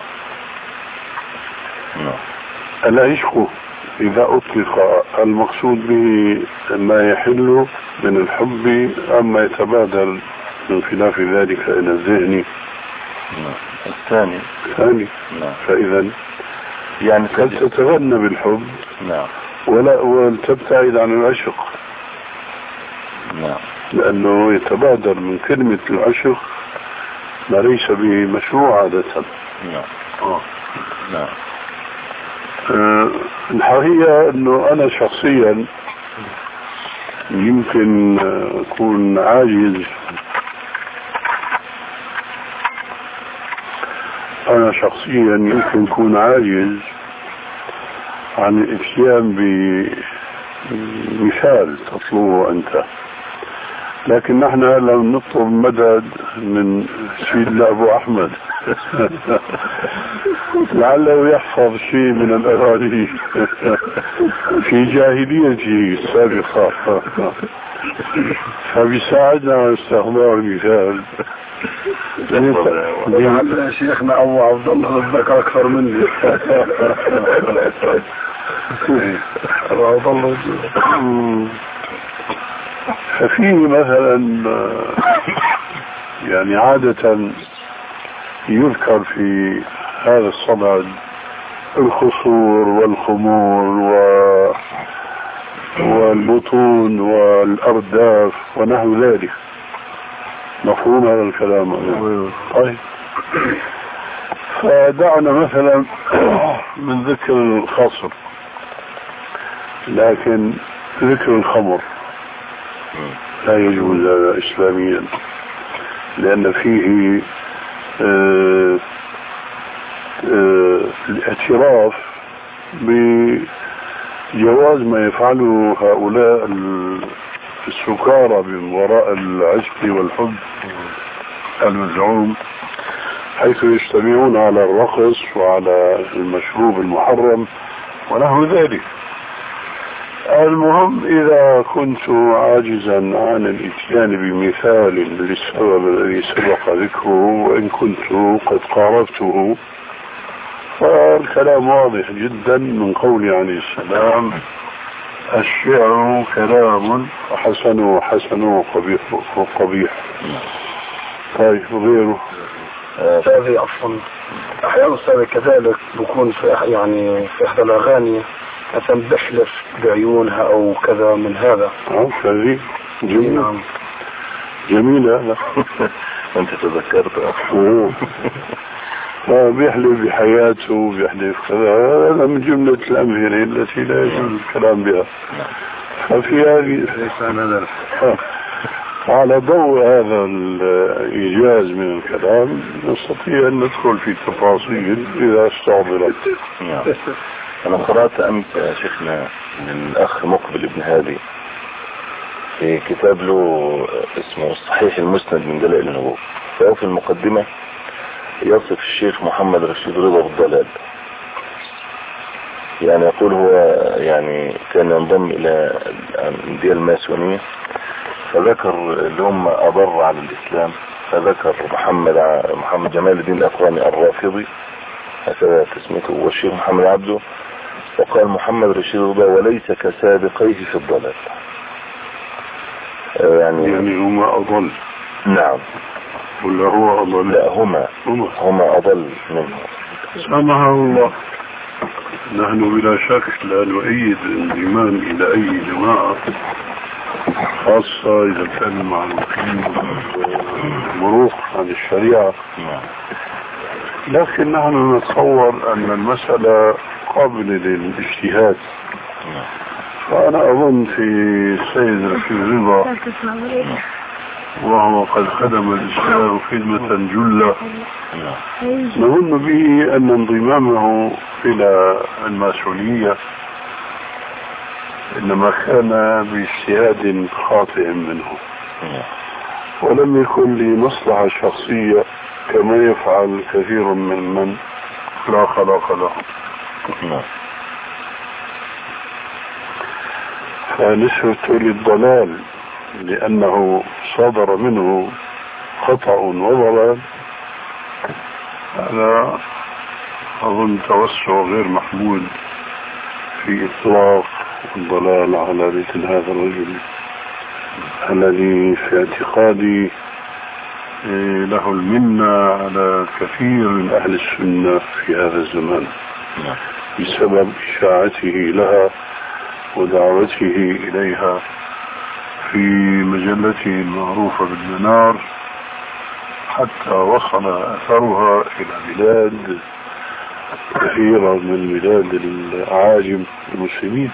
نعم. العشق إذا أطلق المقصود به ما يحل من الحب أما يتبادل من خلاف ذلك إلى الذهن. نعم. الثاني الثاني نعم. فإذا يعني قد تتغنى بالحب نعم ولا وتبتعد عن العشق. نعم. لأنه يتبادل من كلمة العشق ما ليس بمشروع عادة. نعم. آه. نعم. أه الحقيقة أنه أنا شخصيا يمكن أكون عاجز أنا شخصيا يمكن أكون عاجز عن الاتيان بمثال تطلبه أنت، لكن نحن لم نطلب مدد من سيدنا أبو أحمد لعله يحفظ شيء من الأغاني في جاهليته السابقة فبيساعدنا على استخدام مثال. لعل شيخنا أبو عبد الله ذكر أكثر مني. عبد الله ففي مثلا يعني عادة يذكر في هذا الصدد الخصور والخمور و والبطون والأرداف ونحو ذلك. مفهوم هذا الكلام؟ طيب، فدعنا مثلا من ذكر الخصر، لكن ذكر الخمر لا يجوز إسلاميا، لأن فيه آه آه الاعتراف بجواز ما يفعله هؤلاء السكارى من وراء العشق والحب المزعوم، حيث يجتمعون على الرقص وعلى المشروب المحرم ونحو ذلك. المهم إذا كنت عاجزا عن الاتيان بمثال للسبب الذي سبق ذكره، وإن كنت قد قاربته، فالكلام واضح جدا من قول عليه السلام: الشعر كلام حسن حسن وقبيح قبيح. طيب، غيره هذه أصلا أحيانا أستاذ كذلك بكون في يعني في إحدى الأغاني مثلا بحلف بعيونها أو كذا من هذا. اه هذه جميلة جميلة. لا أنت تذكرت بيحلف بحياته بيحلف كذا، هذا من جملة الأمثلة التي لا يجوز الكلام بها. ففي هذه على ضوء هذا الإيجاز من الكلام نستطيع أن ندخل في تفاصيل إذا استعبرت. أنا قرأت أمس يا شيخنا من الأخ مقبل ابن هادي في كتاب له اسمه الصحيح المسند من دلائل النبوة، فهو في المقدمة يصف الشيخ محمد رشيد رضا بالضلال، يعني يقول هو يعني كان ينضم إلى الأندية الماسونية، فذكر اللي هم أضر على الإسلام، فذكر محمد محمد جمال الدين الأفغاني الرافضي هكذا تسميته، والشيخ محمد عبده، وقال محمد رشيد رضا وليس كسابقيه في الضلال. يعني يعني هما أضل. نعم. ولا هو أضل؟ لا، هما هما, هما أضل منه. سامحه الله. نحن بلا شك لا نؤيد الانضمام إلى أي جماعة، خاصة إذا كان معروفين مروق عن الشريعة، لكن نحن نتصور أن المسألة قابلة للاجتهاد. فأنا أظن في السيد رشيد رضا وهو قد خدم الإسلام خدمة جلة، نظن به أن انضمامه إلى الماسونية إنما كان باجتهاد خاطئ منه، ولم يكن لمصلحة شخصية كما يفعل كثير من من لا خلاق له. فنسبة للضلال لأنه صدر منه خطأ وضلال، هذا أظن توسع غير محمود في إطلاق الضلال على مثل هذا الرجل الذي في اعتقادي له المنة على كثير من أهل السنة في هذا الزمان بسبب إشاعته لها ودعوته إليها في مجلته المعروفة بالمنار، حتى وصل أثرها إلى بلاد كثيرة من بلاد الأعاجم المسلمين.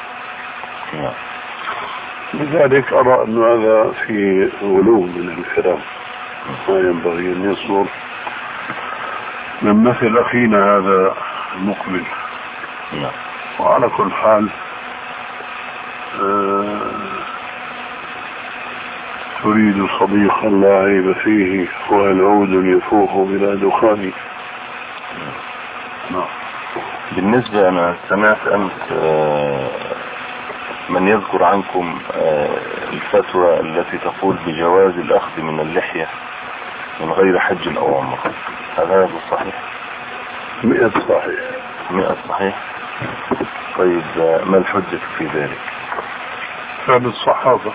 لذلك أرى أن هذا في غلو من الكلام، ما ينبغي أن يصدر من مثل أخينا هذا المقبل. نعم. وعلى كل حال آه تريد صديقا لا عيب فيه والعود يفوح بلا دخان. نعم. بالنسبة أنا سمعت أمس من يذكر عنكم الفتوى التي تقول بجواز الأخذ من اللحية من غير حج أو عمرة، هل هذا صحيح؟ مئة صحيح. مئة صحيح. طيب ما الحجة في ذلك؟ فعل الصحابة.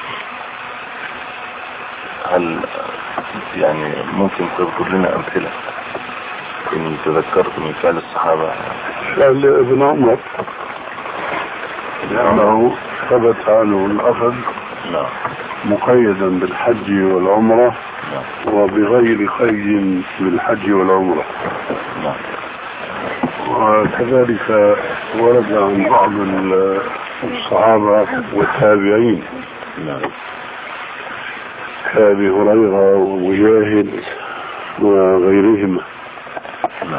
هل يعني ممكن تذكر لنا أمثلة إن تذكرت من فعل الصحابة؟ فعل ابن عمر لأنه ثبت عنه الأخذ نعم مقيدا بالحج والعمرة نعم. وبغير قيد بالحج والعمرة. نعم. وكذلك ورد عن بعض الصحابة والتابعين نعم. كأبي هريرة ومجاهد وغيرهم. نعم.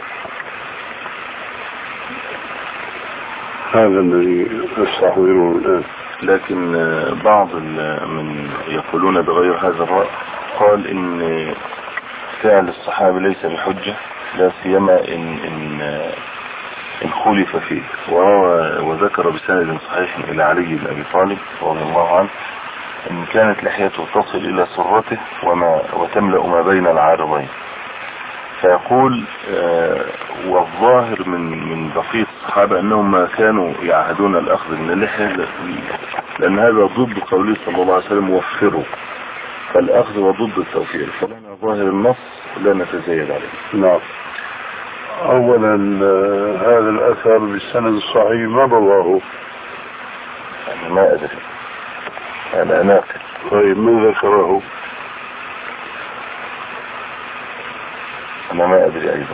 هذا الذي نستحضره الآن. لكن بعض من يقولون بغير هذا الرأي قال إن فعل الصحابة ليس بحجة، لا سيما إن إن إن خلف فيه. وذكر بسند صحيح إلى علي بن أبي طالب رضي الله عنه إن كانت لحيته تصل إلى سرته وما وتملأ ما بين العارضين. فيقول آه والظاهر من من بقية الصحابة أنهم ما كانوا يعهدون الأخذ من اللحية، لأن هذا ضد قوله صلى الله عليه وسلم وفروا، فالأخذ وضد التوفير، فلنا ظاهر النص لا نتزايد عليه. نعم. أولا هذا الأثر بالسند الصحيح ما رواه؟ أنا ما أدري، أنا ناقل. طيب من ذكره؟ أنا ما أدري أيضا،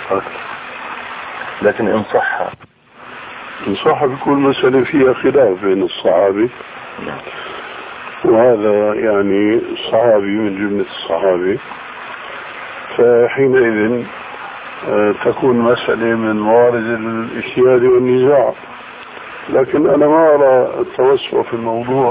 لكن إن صح إن صح بكل مسألة فيها خلاف بين الصحابة. نعم. وهذا يعني صحابي من جملة الصحابة، فحينئذ تكون مسألة من موارد الاجتهاد والنزاع. لكن أنا ما أرى التوسع في الموضوع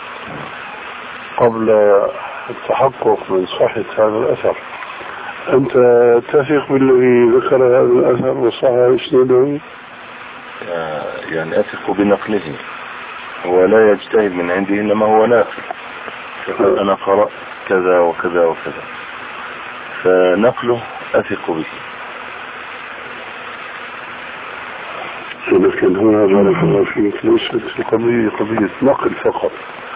قبل التحقق من صحة هذا الأثر. أنت تثق بالذي ذكر هذا الأثر وصح إسناده؟ يعني أثق بنقله، ولا يجتهد من عنده إنما هو ناقل. يقول أنا قرأت كذا وكذا وكذا، فنقله أثق به. لكن هنا بارك الله فيك ليست القضية قضية نقل فقط.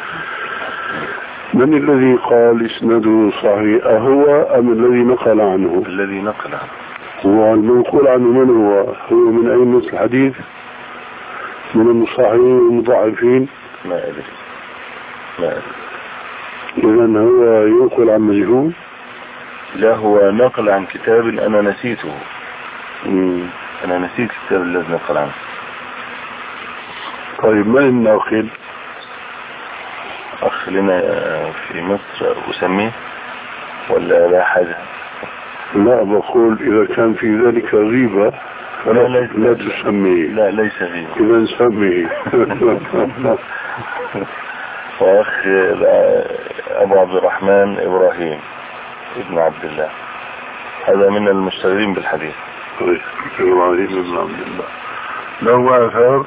من الذي قال اسنده صحيح، أهو أم الذي نقل عنه؟ الذي نقل عنه. هو المنقول عنه من هو؟ هو من أئمة الحديث، من المصححين والمضاعفين؟ ما أدري ما أدري. إذن هو ينقل عن مجهول؟ لا، هو نقل عن كتاب أنا نسيته. مم. أنا نسيت الكتاب الذي نقل عنه. طيب من الناقل؟ أخ لنا في مصر أسميه ولا لا حاجة؟ لا، بقول إذا كان في ذلك غيبة فلا لا, لا تسميه. لا ليس غيبة. إذا سميه. وأخ أبو عبد الرحمن إبراهيم ابن عبد الله، هذا من المشتغلين بالحديث. إبراهيم ابن عبد الله له آثار.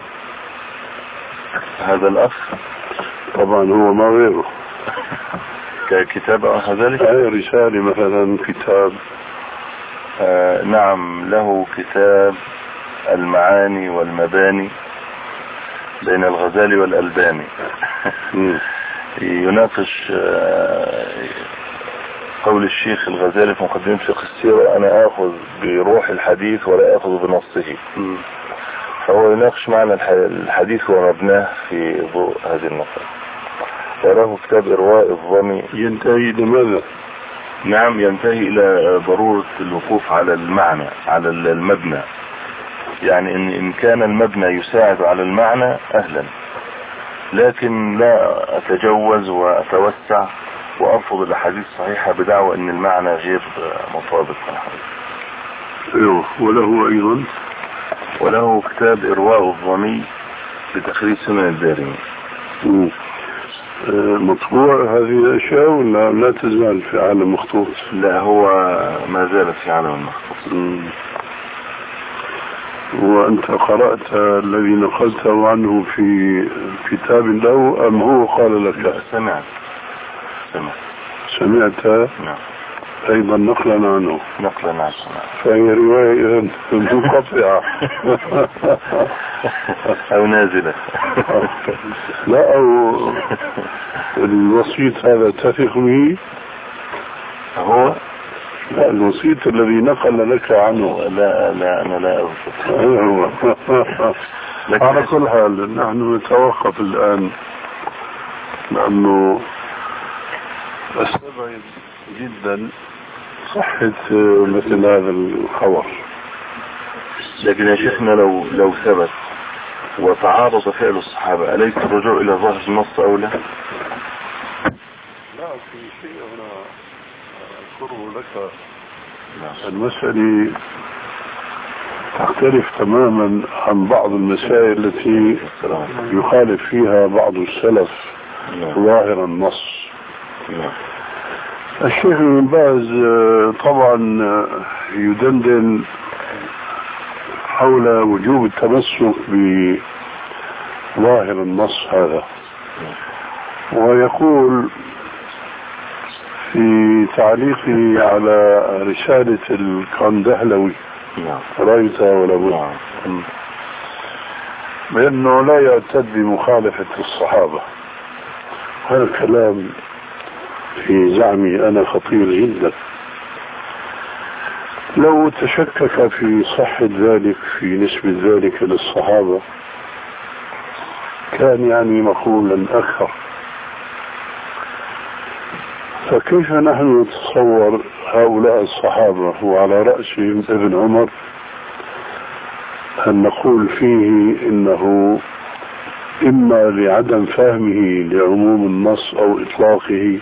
هذا الأخ طبعا هو ما غيره ككتاب أو ذلك. أي رسالة مثلا كتاب. آه نعم، له كتاب المعاني والمباني بين الغزالي والألباني. يناقش آه قول الشيخ الغزالي في مقدمة فقه السيرة أنا أخذ بروح الحديث ولا أخذ بنصه. م. فهو يناقش معنى الحديث ومبناه في ضوء هذه النقطة. وله كتاب إرواء الظمي ينتهي لماذا؟ نعم، ينتهي إلى ضرورة الوقوف على المعنى، على المبنى. يعني إن, إن كان المبنى يساعد على المعنى أهلا، لكن لا أتجوز وأتوسع وأرفض الأحاديث الصحيحة بدعوى أن المعنى غير مطابق. ايوه. وله ايضا وله كتاب إرواء الظني لتخريج سنن الدارمي. مطبوع هذه الأشياء ولا لا تزال في عالم مخطوط؟ لا، هو ما زالت في عالم المخطوط. وأنت قرأت الذي نقلته عنه في كتاب له أم هو قال لك؟ سمعت سمعت سمعت نعم. أيضا نقلا عنه. نقلا عنه. فهي رواية منقطعة أو نازلة. لا، أو الوسيط هذا تثق به؟ هو لا، الوسيط الذي نقل لك عنه. لا لا أنا لا أوثق. هو على كل حال نحن نتوقف الآن، لأنه أستبعد جدا صحة مثل هذا الخبر. لكن يا شيخنا لو لو ثبت وتعارض فعل الصحابة، أليس الرجوع إلى ظاهر النص أو لا؟ لا، في شيء هنا أذكره لك. المسألة تختلف تماما عن بعض المسائل التي يخالف فيها بعض السلف ظاهر النص. الشيخ ابن باز طبعا يدندن حول وجوب التمسك بظاهر النص هذا، ويقول في تعليقه على رسالة الكندهلوي رأيتها ولا بد بأنه لا يعتد بمخالفة الصحابة. هذا الكلام في زعمي أنا خطير جدا. لو تشكك في صحة ذلك، في نسبة ذلك للصحابة، كان يعني مقولا أكثر. فكيف نحن نتصور هؤلاء الصحابة وعلى رأسهم ابن عمر أن نقول فيه إنه إما لعدم فهمه لعموم النص أو إطلاقه،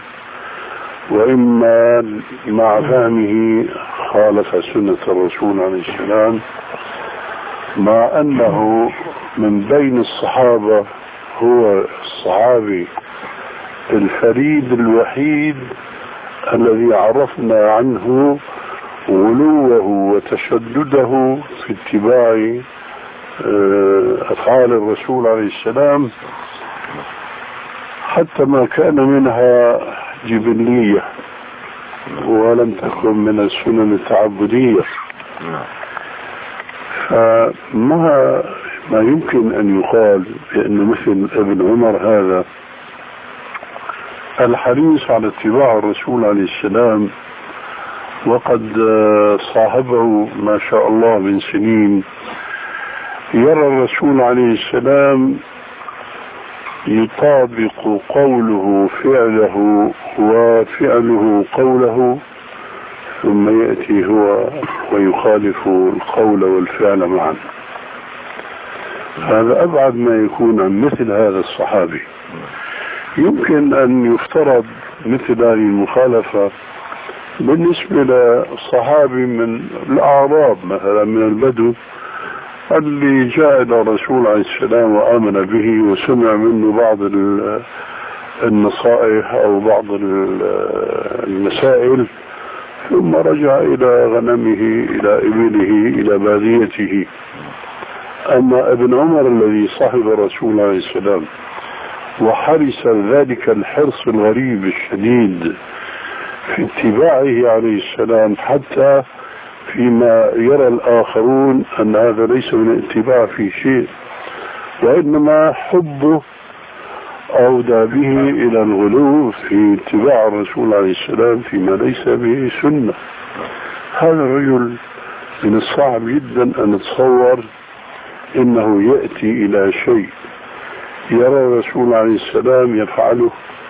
وإما مع فهمه خالف سنة الرسول عليه السلام، مع أنه من بين الصحابة هو الصحابي الفريد الوحيد الذي عرفنا عنه غلوه وتشدده في اتباع أفعال الرسول عليه السلام، حتى ما كان منها جبلية ولم تكن من السنن التعبدية. فما ما يمكن أن يقال بأن مثل ابن عمر هذا الحريص على اتباع الرسول عليه السلام، وقد صاحبه ما شاء الله من سنين، يرى الرسول عليه السلام يطابق قوله فعله وفعله قوله، ثم يأتي هو ويخالف القول والفعل معا. هذا أبعد ما يكون عن مثل هذا الصحابي. يمكن أن يفترض مثل هذه المخالفة بالنسبة لصحابي من الأعراب مثلا، من البدو اللي جاء إلى الرسول عليه السلام وآمن به وسمع منه بعض النصائح أو بعض المسائل، ثم رجع إلى غنمه إلى إبله إلى باديته. أما ابن عمر الذي صاحب الرسول عليه السلام وحرص ذلك الحرص الغريب الشديد في اتباعه عليه السلام، حتى فيما يرى الآخرون أن هذا ليس من الاتباع في شيء، وإنما حبه أودى به إلى الغلو في اتباع الرسول عليه السلام فيما ليس به سنة. هذا الرجل من الصعب جدا أن نتصور إنه يأتي إلى شيء يرى الرسول عليه السلام يفعله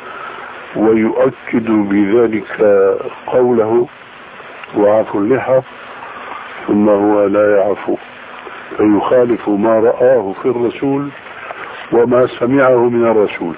ويؤكد بذلك قوله وعفو اللحى، ثم هو لا يعفو فيخالف ما رآه في الرسول وما سمعه من الرسول.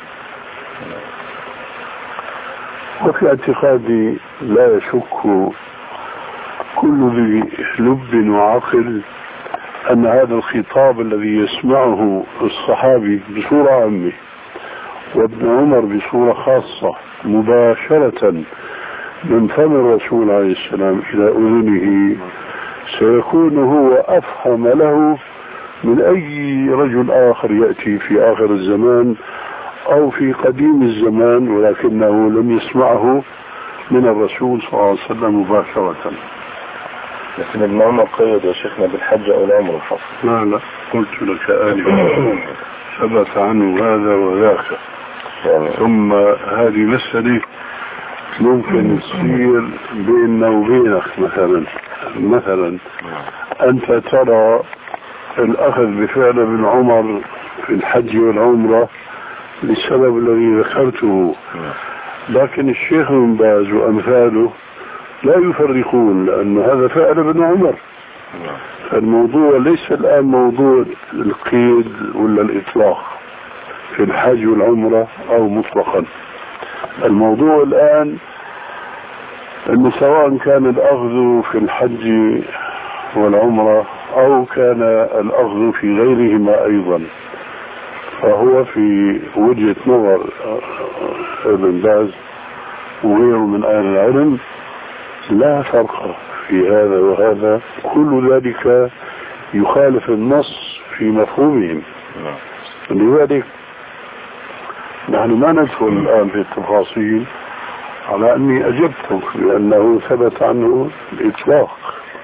وفي اعتقادي لا يشك كل ذي لب وعقل أن هذا الخطاب الذي يسمعه الصحابي بصورة عامة وابن عمر بصورة خاصة مباشرة من فم الرسول عليه السلام إلى أذنه سيكون هو أفهم له من أي رجل آخر يأتي في آخر الزمان أو في قديم الزمان ولكنه لم يسمعه من الرسول صلى الله عليه وسلم مباشرة. لكن ابن عمر قيد يا شيخنا بالحج أو العمر الفصل. لا لا قلت لك آنفا ثبت عنه هذا وذاك يعني. ثم هذه مسألة ممكن تصير بيننا وبينك مثلا مثلا أنت ترى الأخذ بفعل ابن عمر في الحج والعمرة للسبب الذي ذكرته، لكن الشيخ بن باز وأمثاله لا يفرقون لأن هذا فعل ابن عمر. فالموضوع ليس الآن موضوع القيد ولا الإطلاق في الحج والعمرة أو مطلقا. الموضوع الآن أنه سواء كان الأخذ في الحج والعمرة أو كان الأخذ في غيرهما أيضا فهو في وجهة نظر ابن باز وغيره من أهل العلم لا فرق في هذا وهذا، كل ذلك يخالف النص في مفهومهم. لذلك نحن ما ندخل الآن في التفاصيل على أني أجبتك بأنه ثبت عنه الإطلاق.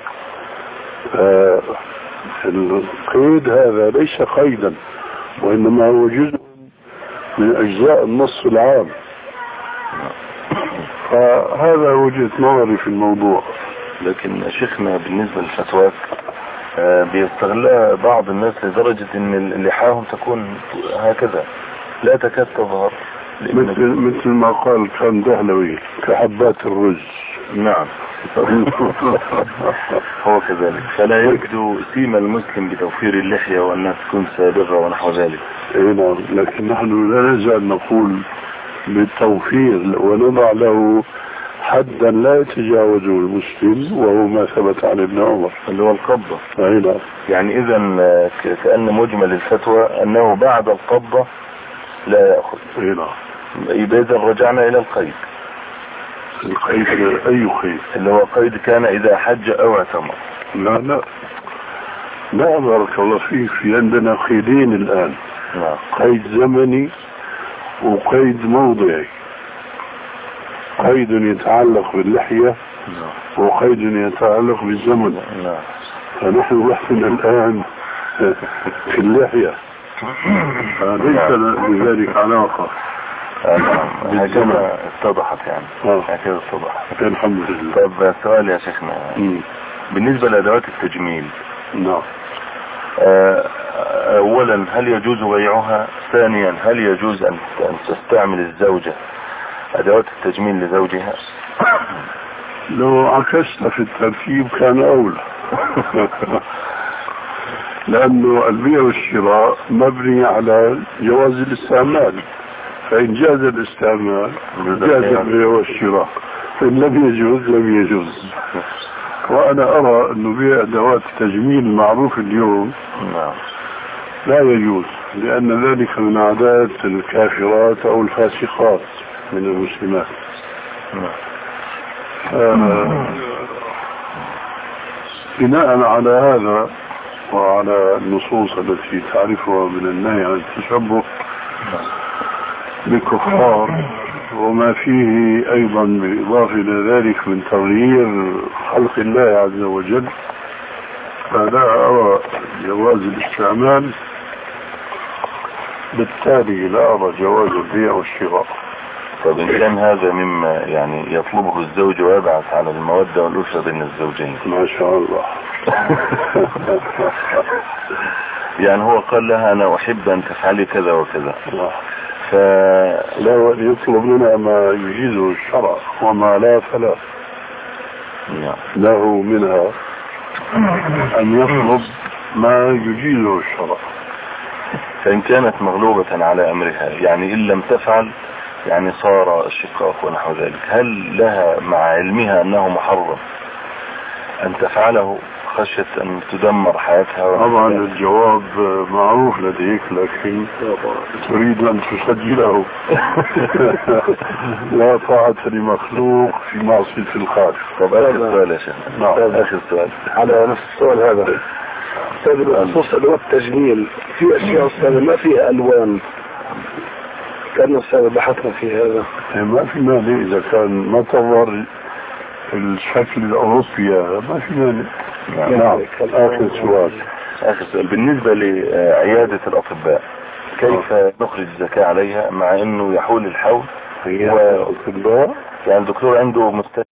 القيد هذا ليس قيدا وإنما هو جزء من أجزاء النص العام. فهذا وجهة نظري في الموضوع. لكن شيخنا بالنسبة للفتوى بيستغلها بعض الناس لدرجة ان لحاهم تكون هكذا لا تكاد تظهر مثل, مثل ما قال كان دهلوي كحبات الرز. نعم هو كذلك، فلا يجد سيما المسلم بتوفير اللحية وأنها تكون سابغة ونحو ذلك. اي نعم، لكن نحن لا نزال نقول بالتوفير ونضع له حدا لا يتجاوزه المسلم وهو ما ثبت عن ابن عمر اللي هو القبضة. اي نعم. يعني اذا كأن مجمل الفتوى انه بعد القبضة لا يأخذ. اي نعم. يبقى اذا رجعنا الى القيد. القيد اي قيد؟ اللي هو قيد كان اذا حج او اعتمر. لا لا لا بارك الله فيك، في عندنا قيدين الان. نعم. قيد زمني وقيد موضعي. قيد يتعلق باللحية وقيد يتعلق بالزمن. فنحن بحثنا الآن في اللحية فليس لذلك علاقة. هكذا اتضحت يعني. هكذا اتضحت الحمد لله. طب سؤال يا شيخنا، بالنسبة لأدوات التجميل. نعم. أولا هل يجوز بيعها؟ ثانيا هل يجوز أن تستعمل الزوجة أدوات التجميل لزوجها؟ لو عكست في الترتيب كان أولى. لأنه البيع والشراء مبني على جواز الاستعمال، فإن جاز الاستعمال جاز البيع والشراء، فإن لم يجوز لم يجوز. وأنا أرى أنه بيع أدوات التجميل المعروف اليوم لا يجوز، لأن ذلك من عادات الكافرات أو الفاسقات من المسلمات. آه بناء على هذا وعلى النصوص التي تعرفها من النهي عن التشبه بالكفار وما فيه أيضا بالإضافة إلى ذلك من تغيير خلق الله عز وجل، فلا أرى جواز الاستعمال، بالتالي لا أرى جواز البيع والشراء. طب إن كان هذا مما يعني يطلبه الزوج ويبعث على المودة والأسرة بين الزوجين؟ ما شاء الله. يعني هو قال لها أنا أحب أن تفعلي كذا وكذا، ف... لا يطلب لنا ما يجيزه الشرع وما لا فلا له منها أن يطلب ما يجيزه الشرع. فإن كانت مغلوبة على أمرها يعني إن لم تفعل يعني صار الشقاق ونحو ذلك، هل لها مع علمها أنه محرم أن تفعله خشية أن تدمر حياتها؟ طبعا الجواب معروف لديك، لكن تريد أن تسجله. لا طاعة لمخلوق في معصية الخالق. طب آخر سؤال يا شيخ. نعم آخر سؤال على نفس السؤال هذا. أستاذ بخصوص أدوات التجميل، في أشياء أستاذ ما فيها ألوان، كان أستاذ بحثنا في هذا. ما في مانع إذا كان ما تظهر الشكل الأوروبي ما في مانع. نعم. آخر سؤال. آخر سؤال بالنسبة لعيادة الأطباء، كيف نخرج الزكاة عليها مع أنه يحول الحول؟ هي الأطباء يعني الدكتور عنده مستشفى